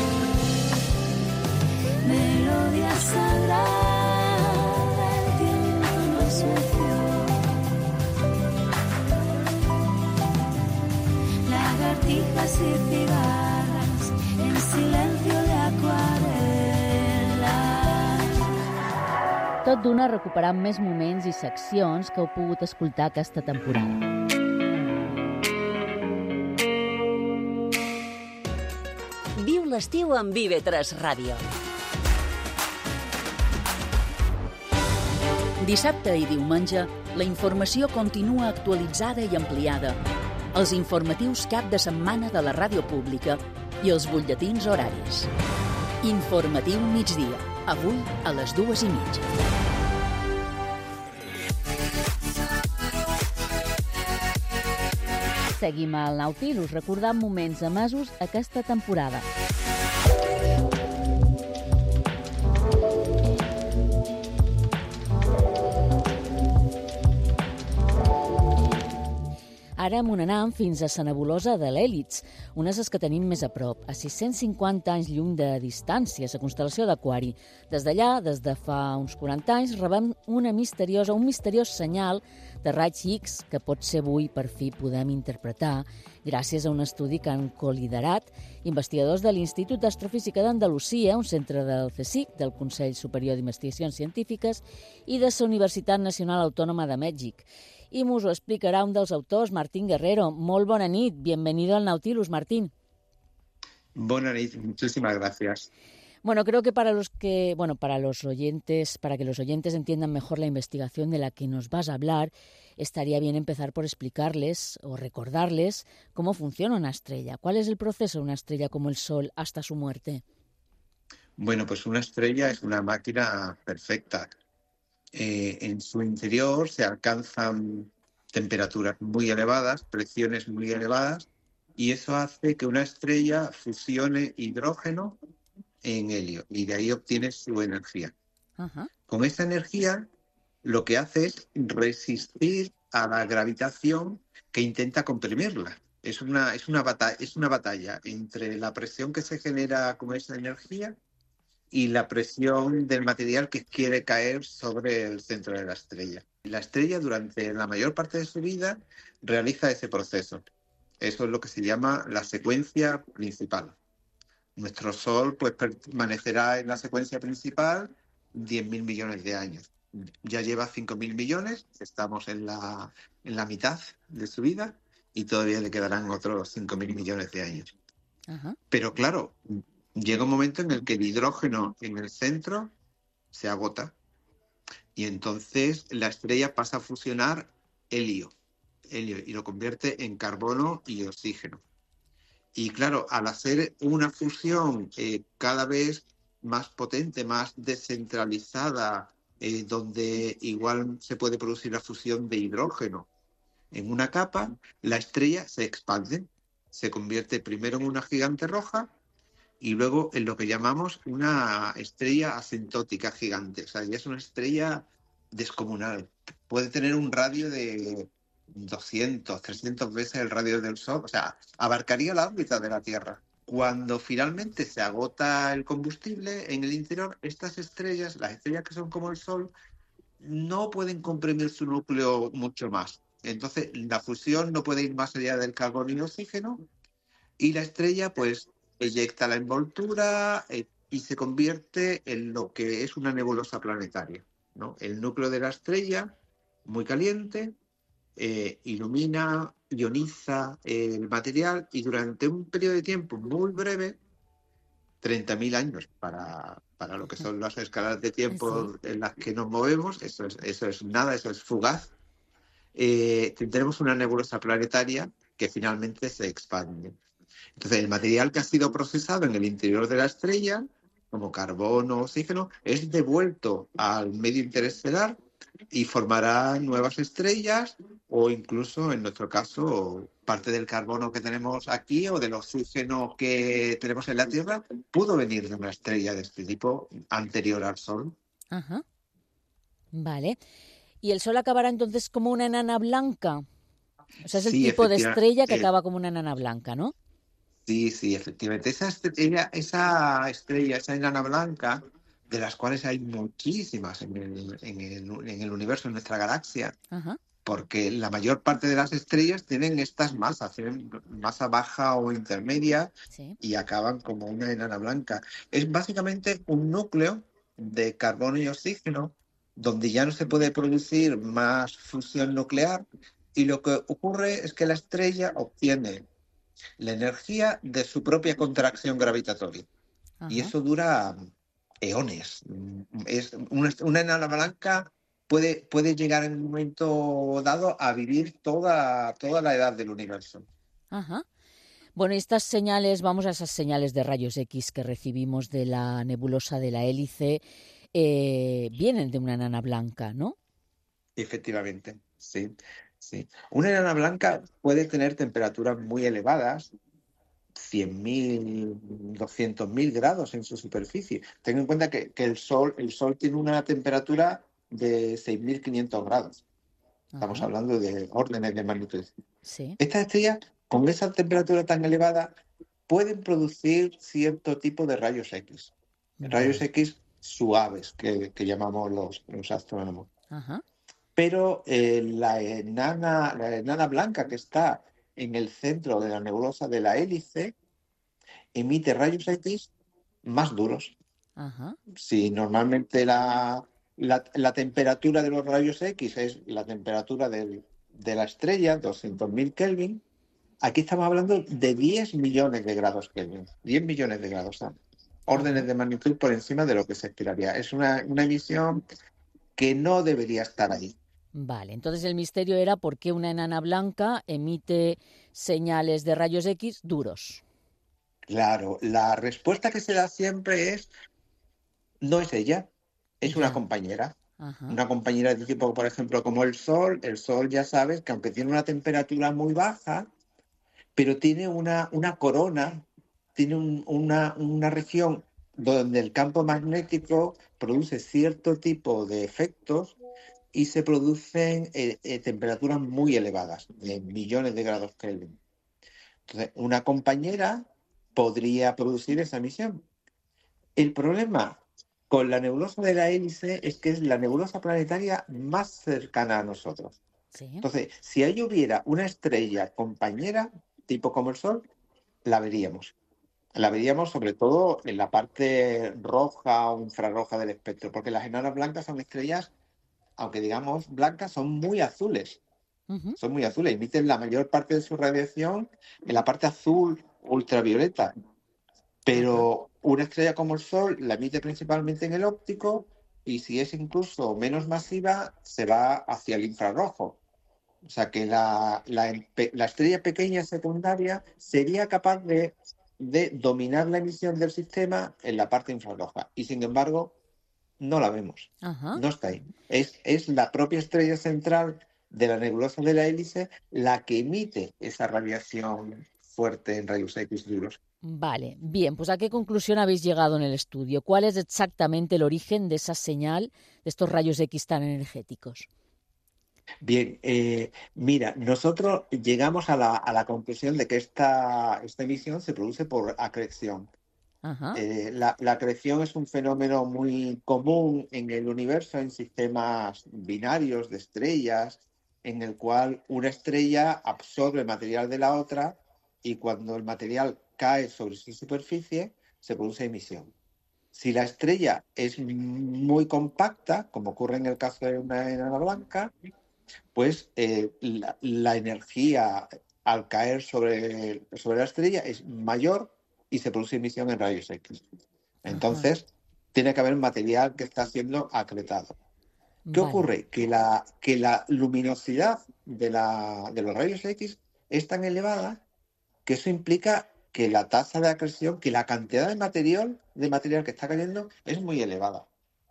melodía sagrada, el tiempo nos meció. Lagartijas y cigarras en silencio de acuarelas. Tot d'una recuperant més moments i seccions que heu pogut escoltar aquesta temporada. Viu l'estiu amb Vive tres Ràdio. Dissabte i diumenge, la informació continua actualitzada i ampliada. Els informatius cap de setmana de la ràdio pública i els butlletins horaris. Informatiu migdia, avui a les dues i mitja. Seguim al Nautilus, recordant moments emesos aquesta temporada. Ara m'ho anam fins a la nebulosa de l'Hèlix, unes que tenim més a prop, a sis-cents cinquanta anys llum de distància, la constel·lació d'Aquari. Des d'allà, des de fa uns quaranta anys, rebem una misteriosa, un misteriós senyal de raigs X que potser avui per fi podem interpretar gràcies a un estudi que han coliderat investigadors de l'Institut d'Astrofísica d'Andalusia, un centre del CSIC, del Consell Superior d'Investigacions Científiques, i de la Universitat Nacional Autònoma de Mèxic. Y nos lo explicará un dels autors, Martín Guerrero. Molt bona nit, bienvenido al Nautilus, Martín. Buena nit, muchísimas gracias. Bueno, creo que para los que, bueno, para los oyentes, para que los oyentes entiendan mejor la investigación de la que nos vas a hablar, estaría bien empezar por explicarles o recordarles cómo funciona una estrella. ¿Cuál es el proceso de una estrella como el Sol hasta su muerte? Bueno, pues una estrella es una máquina perfecta. Eh, en su interior se alcanzan temperaturas muy elevadas, presiones muy elevadas, y eso hace que una estrella fusione hidrógeno en helio, y de ahí obtiene su energía. Uh-huh. Con esa energía lo que hace es resistir a la gravitación que intenta comprimirla. Es una, es una batalla, es una batalla entre la presión que se genera con esa energía y la presión del material que quiere caer sobre el centro de la estrella. La estrella durante la mayor parte de su vida realiza ese proceso. Eso es lo que se llama la secuencia principal. Nuestro Sol pues permanecerá en la secuencia principal diez mil millones de años. ya lleva cinco mil millones, estamos en la, en la mitad de su vida y todavía le quedarán otros cinco mil millones de años. Ajá. Pero claro, llega un momento en el que el hidrógeno en el centro se agota y entonces la estrella pasa a fusionar helio, helio y lo convierte en carbono y oxígeno. Y claro, al hacer una fusión eh, cada vez más potente, más descentralizada, eh, donde igual se puede producir la fusión de hidrógeno en una capa, la estrella se expande, se convierte primero en una gigante roja y luego en lo que llamamos una estrella asintótica gigante. O sea, ya es una estrella descomunal. Puede tener un radio de doscientas, trescientas veces el radio del Sol. O sea, abarcaría la órbita de la Tierra. Cuando finalmente se agota el combustible en el interior, estas estrellas, las estrellas que son como el Sol, no pueden comprimir su núcleo mucho más. Entonces, la fusión no puede ir más allá del carbono y oxígeno y la estrella, pues, eyecta la envoltura eh, y se convierte en lo que es una nebulosa planetaria, ¿no? El núcleo de la estrella, muy caliente, eh, ilumina, ioniza eh, el material y durante un periodo de tiempo muy breve, treinta mil años para, para lo que son las escalas de tiempo sí. en las que nos movemos, eso es, eso es nada, eso es fugaz, eh, tenemos una nebulosa planetaria que finalmente se expande. Entonces, el material que ha sido procesado en el interior de la estrella, como carbono, oxígeno, es devuelto al medio interestelar y formará nuevas estrellas o incluso, en nuestro caso, parte del carbono que tenemos aquí o del oxígeno que tenemos en la Tierra pudo venir de una estrella de este tipo anterior al Sol. Ajá. Vale. ¿Y el Sol acabará entonces como una enana blanca? O sea, es el sí, tipo de estrella que eh, acaba como una enana blanca, ¿no? Sí, sí, efectivamente. Esa estrella, esa estrella, esa enana blanca, de las cuales hay muchísimas en el, en el, en el universo, en nuestra galaxia, Ajá. porque la mayor parte de las estrellas tienen estas masas, tienen masa baja o intermedia sí. y acaban como una enana blanca. Es básicamente un núcleo de carbono y oxígeno donde ya no se puede producir más fusión nuclear y lo que ocurre es que la estrella obtiene la energía de su propia contracción gravitatoria. Ajá. Y eso dura eones. Es una, una enana blanca puede, puede llegar en un momento dado a vivir toda, toda la edad del universo. Ajá. Bueno, estas señales, vamos a esas señales de rayos X que recibimos de la nebulosa de la hélice, eh, vienen de una enana blanca, ¿no? Efectivamente, sí. Sí. Una enana blanca puede tener temperaturas muy elevadas, cien mil, doscientos mil grados en su superficie. Ten en cuenta que, que el, sol, el Sol tiene una temperatura de seis mil quinientos grados. Estamos Ajá. hablando de órdenes de magnitud. Sí. Estas estrellas, con esa temperatura tan elevada, pueden producir cierto tipo de rayos X. Vale. Rayos X suaves, que, que llamamos los, los astrónomos. Ajá. Pero eh, la, enana, la enana blanca que está en el centro de la nebulosa de la hélice emite rayos X más duros. Ajá. Si normalmente la, la, la temperatura de los rayos X es la temperatura del, de la estrella, doscientos mil Kelvin, aquí estamos hablando de diez millones de grados Kelvin. diez millones de grados, ¿sabes? Órdenes de magnitud por encima de lo que se esperaría. Es una, una emisión que no debería estar ahí. Vale, entonces el misterio era por qué una enana blanca emite señales de rayos X duros. Claro, la respuesta que se da siempre es, no es ella, es ya. una compañera. Ajá. Una compañera de tipo, por ejemplo, como el Sol. El Sol ya sabes que aunque tiene una temperatura muy baja, pero tiene una, una corona, tiene un, una, una región donde el campo magnético produce cierto tipo de efectos y se producen eh, eh, temperaturas muy elevadas, de millones de grados Kelvin. Entonces, una compañera podría producir esa emisión. El problema con la nebulosa de la hélice es que es la nebulosa planetaria más cercana a nosotros. ¿Sí? Entonces, si ahí hubiera una estrella compañera, tipo como el Sol, la veríamos. La veríamos sobre todo en la parte roja o infrarroja del espectro, porque las enanas blancas son estrellas aunque digamos blancas, son muy azules. Uh-huh. Son muy azules, emiten la mayor parte de su radiación en la parte azul ultravioleta. Pero una estrella como el Sol la emite principalmente en el óptico y si es incluso menos masiva, se va hacia el infrarrojo. O sea que la, la, la estrella pequeña secundaria sería capaz de, de dominar la emisión del sistema en la parte infrarroja. Y sin embargo, no la vemos. Ajá. No está ahí. Es, es la propia estrella central de la nebulosa de la hélice la que emite esa radiación fuerte en rayos X duros. Vale, bien, pues ¿a qué conclusión habéis llegado en el estudio? ¿Cuál es exactamente el origen de esa señal, de estos rayos X tan energéticos? Bien, eh, mira, nosotros llegamos a la, a la conclusión de que esta, esta emisión se produce por acreción. Ajá. Eh, la, la acreción es un fenómeno muy común en el universo, en sistemas binarios de estrellas, en el cual una estrella absorbe material de la otra y cuando el material cae sobre su superficie se produce emisión. Si la estrella es muy compacta, como ocurre en el caso de una enana blanca, pues eh, la, la energía al caer sobre, sobre la estrella es mayor y se produce emisión en rayos X. Entonces, Ajá. tiene que haber material que está siendo acretado. ¿Qué Vale. ocurre? Que la, que la luminosidad de, la, de los rayos X es tan elevada que eso implica que la tasa de acreción, que la cantidad de material, de material que está cayendo es muy elevada.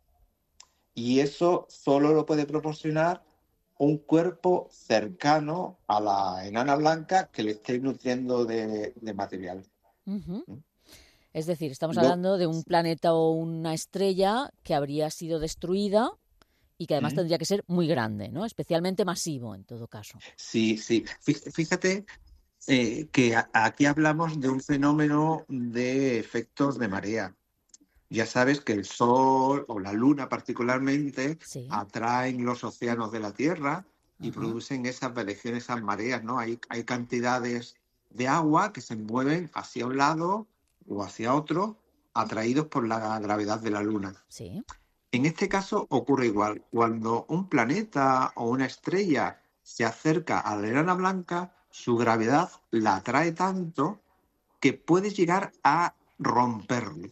Y eso solo lo puede proporcionar un cuerpo cercano a la enana blanca que le esté nutriendo de, de material. Uh-huh. ¿Mm? Es decir, estamos no. hablando de un planeta o una estrella que habría sido destruida y que además ¿Mm? tendría que ser muy grande, ¿no? Especialmente masivo, en todo caso. Sí, sí. Fíjate eh, que a, aquí hablamos de un fenómeno de efectos de marea. Ya sabes que el Sol o la Luna particularmente sí. atraen los océanos de la Tierra y Ajá. producen esas variaciones, esas mareas, ¿no? Hay, hay cantidades de agua que se mueven hacia un lado o hacia otro, atraídos por la gravedad de la Luna. Sí. En este caso ocurre igual. Cuando un planeta o una estrella se acerca a la enana blanca, su gravedad la atrae tanto que puede llegar a romperlo.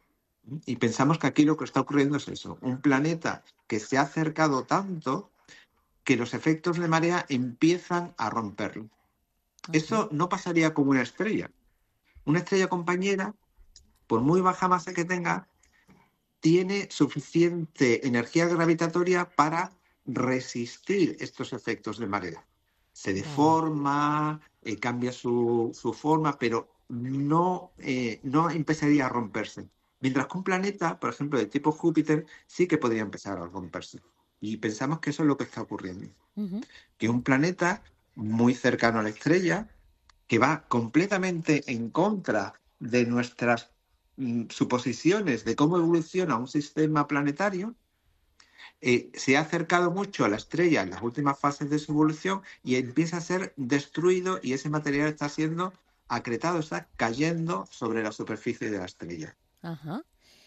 Y pensamos que aquí lo que está ocurriendo es eso, un planeta que se ha acercado tanto que los efectos de marea empiezan a romperlo. Ajá. Eso no pasaría con una estrella. Una estrella compañera, por muy baja masa que tenga, tiene suficiente energía gravitatoria para resistir estos efectos de marea. Se deforma, eh, cambia su, su forma, pero no, eh, no empezaría a romperse. Mientras que un planeta, por ejemplo, de tipo Júpiter, sí que podría empezar a romperse. Y pensamos que eso es lo que está ocurriendo. Uh-huh. Que un planeta muy cercano a la estrella, que va completamente en contra de nuestras mm, suposiciones de cómo evoluciona un sistema planetario, eh, se ha acercado mucho a la estrella en las últimas fases de su evolución y empieza a ser destruido y ese material está siendo acretado, está cayendo sobre la superficie de la estrella. Ajá.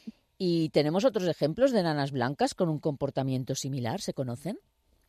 ¿Y tenemos otros ejemplos de enanas blancas con un comportamiento similar? ¿Se conocen?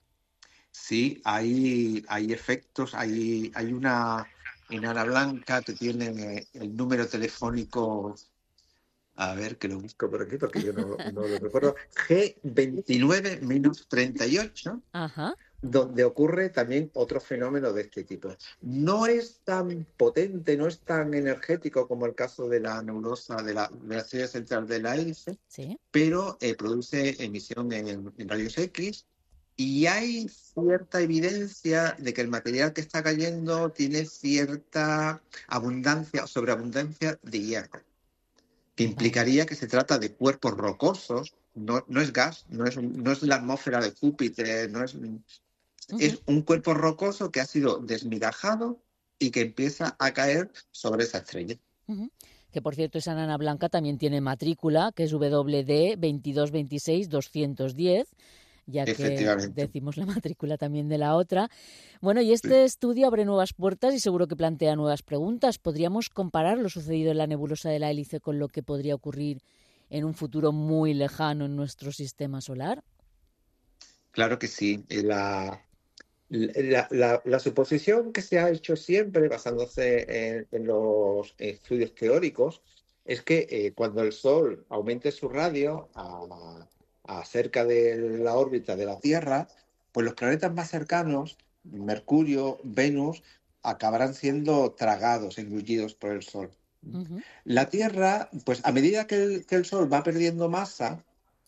Sí, hay, hay efectos. Hay, hay una enana blanca que tiene el número telefónico, a ver, que lo busco por aquí porque yo no, no lo recuerdo, G veintinueve treinta y ocho. Ajá. Donde ocurre también otro fenómeno de este tipo. No es tan potente, no es tan energético como el caso de la nebulosa de la, de la estrella central de la hélice, ¿sí? pero eh, produce emisión en, en rayos X y hay cierta evidencia de que el material que está cayendo tiene cierta abundancia o sobreabundancia de hierro, que implicaría que se trata de cuerpos rocosos, no, no es gas, no es, no es la atmósfera de Júpiter, no es... Uh-huh. Es un cuerpo rocoso que ha sido desmigajado y que empieza a caer sobre esa estrella. Uh-huh. Que, por cierto, esa enana blanca también tiene matrícula, que es W D veintidós veintiséis doscientos diez, ya que decimos la matrícula también de la otra. Bueno, y este sí. estudio abre nuevas puertas y seguro que plantea nuevas preguntas. ¿Podríamos comparar lo sucedido en la nebulosa de la hélice con lo que podría ocurrir en un futuro muy lejano en nuestro sistema solar? Claro que sí. La, la, la, la suposición que se ha hecho siempre, basándose en, en los estudios teóricos, es que eh, cuando el Sol aumente su radio a, a cerca de la órbita de la Tierra, pues los planetas más cercanos, Mercurio, Venus, acabarán siendo tragados, engullidos por el Sol. Uh-huh. La Tierra, pues a medida que el, que el Sol va perdiendo masa,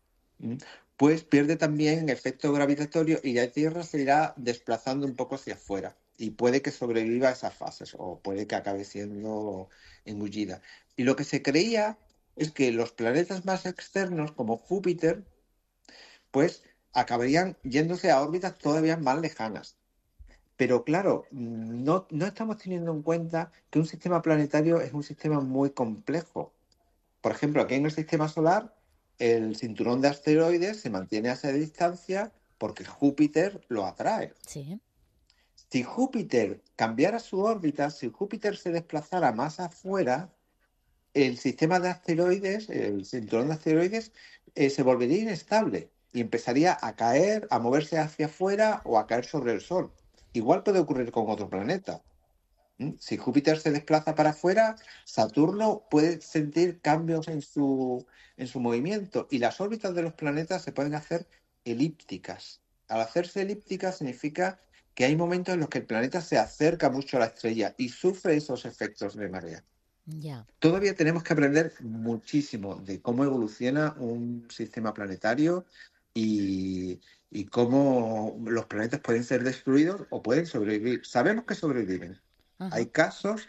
pues pierde también efecto gravitatorio y la Tierra se irá desplazando un poco hacia afuera y puede que sobreviva a esas fases o puede que acabe siendo engullida. Y lo que se creía es que los planetas más externos, como Júpiter, pues acabarían yéndose a órbitas todavía más lejanas. Pero claro, no, no estamos teniendo en cuenta que un sistema planetario es un sistema muy complejo. Por ejemplo, aquí en el sistema solar, el cinturón de asteroides se mantiene a esa distancia porque Júpiter lo atrae. Sí. Si Júpiter cambiara su órbita, si Júpiter se desplazara más afuera, el sistema de asteroides, el cinturón de asteroides, eh, se volvería inestable y empezaría a caer, a moverse hacia afuera o a caer sobre el Sol. Igual puede ocurrir con otro planeta. ¿Mm? Si Júpiter se desplaza para afuera, Saturno puede sentir cambios en su, en su movimiento y las órbitas de los planetas se pueden hacer elípticas. Al hacerse elípticas significa que hay momentos en los que el planeta se acerca mucho a la estrella y sufre esos efectos de marea. Yeah. Todavía tenemos que aprender muchísimo de cómo evoluciona un sistema planetario y, y cómo los planetas pueden ser destruidos o pueden sobrevivir. Sabemos que sobreviven. Uh-huh. Hay casos,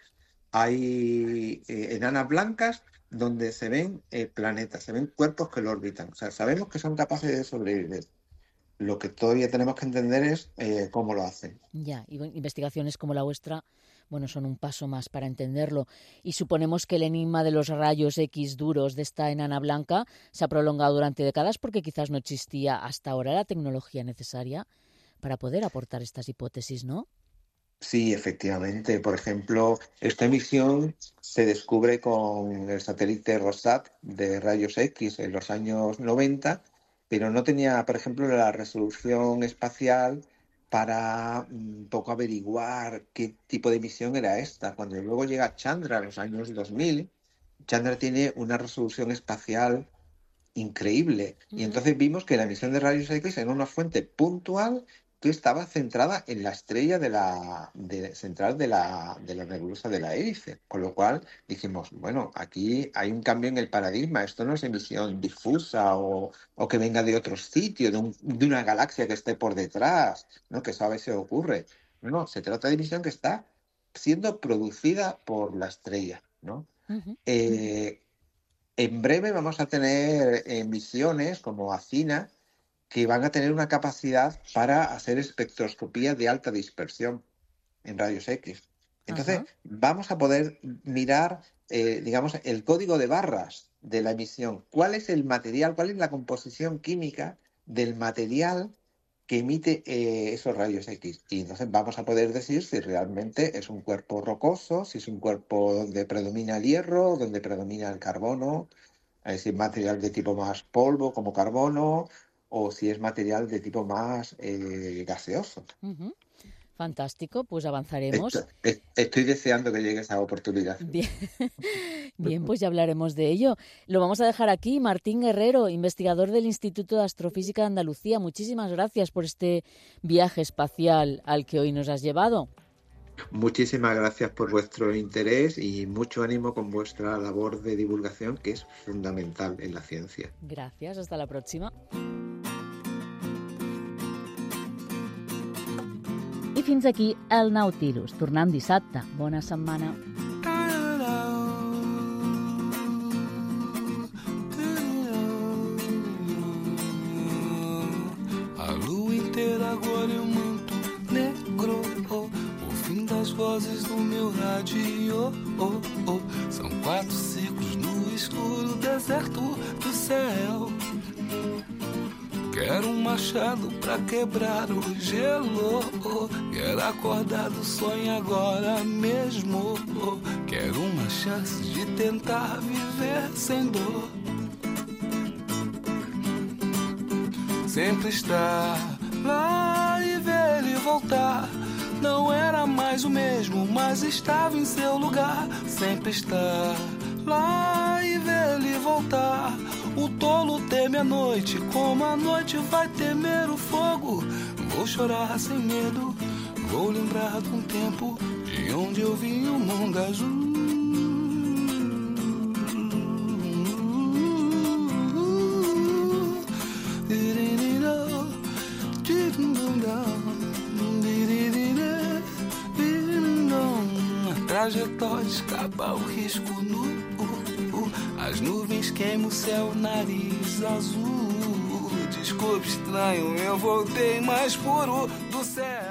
hay eh, enanas blancas donde se ven eh, planetas, se ven cuerpos que lo orbitan. O sea, sabemos que son capaces de sobrevivir. Lo que todavía tenemos que entender es eh, cómo lo hacen. Ya, y investigaciones como la vuestra, bueno, son un paso más para entenderlo. Y suponemos que el enigma de los rayos X duros de esta enana blanca se ha prolongado durante décadas porque quizás no existía hasta ahora la tecnología necesaria para poder aportar estas hipótesis, ¿no? Sí, efectivamente. Por ejemplo, esta emisión se descubre con el satélite Rosat de rayos X en los años noventa, pero no tenía, por ejemplo, la resolución espacial para un poco averiguar qué tipo de emisión era esta. Cuando luego llega Chandra en los años dos mil, Chandra tiene una resolución espacial increíble. Uh-huh. Y entonces vimos que la emisión de rayos X era una fuente puntual que estaba centrada en la estrella de la de, central de la, de la nebulosa de la Hélice. Con lo cual dijimos, bueno, aquí hay un cambio en el paradigma. Esto no es emisión difusa o, o que venga de otro sitio, de, un, de una galaxia que esté por detrás, ¿no? Que eso a veces ocurre. No, no, se trata de emisión que está siendo producida por la estrella, ¿no? Uh-huh. Eh, en breve vamos a tener emisiones como Acina, que van a tener una capacidad para hacer espectroscopía de alta dispersión en rayos X. Entonces, uh-huh. vamos a poder mirar, eh, digamos, el código de barras de la emisión. ¿Cuál es el material, cuál es la composición química del material que emite eh, esos rayos X? Y entonces vamos a poder decir si realmente es un cuerpo rocoso, si es un cuerpo donde predomina el hierro, donde predomina el carbono, eh, si es material de tipo más polvo como carbono, o si es material de tipo más eh, gaseoso. Uh-huh. Fantástico, pues avanzaremos. Estoy, estoy deseando que llegue esa oportunidad. Bien. Bien, pues ya hablaremos de ello. Lo vamos a dejar aquí. Martín Guerrero, investigador del Instituto de Astrofísica de Andalucía. Muchísimas gracias por este viaje espacial al que hoy nos has llevado. Muchísimas gracias por vuestro interés y mucho ánimo con vuestra labor de divulgación, que es fundamental en la ciencia. Gracias, hasta la próxima. I fins aquí el Nautilus. Tornem dissabte. Bona setmana. A lua inteira agora é um manto negro, oh, o fim das vozes do meu rádio, oh, oh. São quatro ciclos no escuro deserto do céu. Quero um machado pra quebrar o gelo, oh. Quero acordar do sonho agora mesmo, oh. Quero uma chance de tentar viver sem dor. sempre estar lá e ver ele voltar. Não era mais o mesmo, mas estava em seu lugar. Sempre estar lá e ver ele voltar. O tolo teme a noite, como a noite vai temer o fogo. Vou chorar sem medo, vou lembrar de um tempo de onde eu vi o mundo azul. Trajetória escapa o risco nu, uh, uh. As nuvens queimam o céu, nariz azul. Desculpe, estranho, eu voltei mais puro do céu.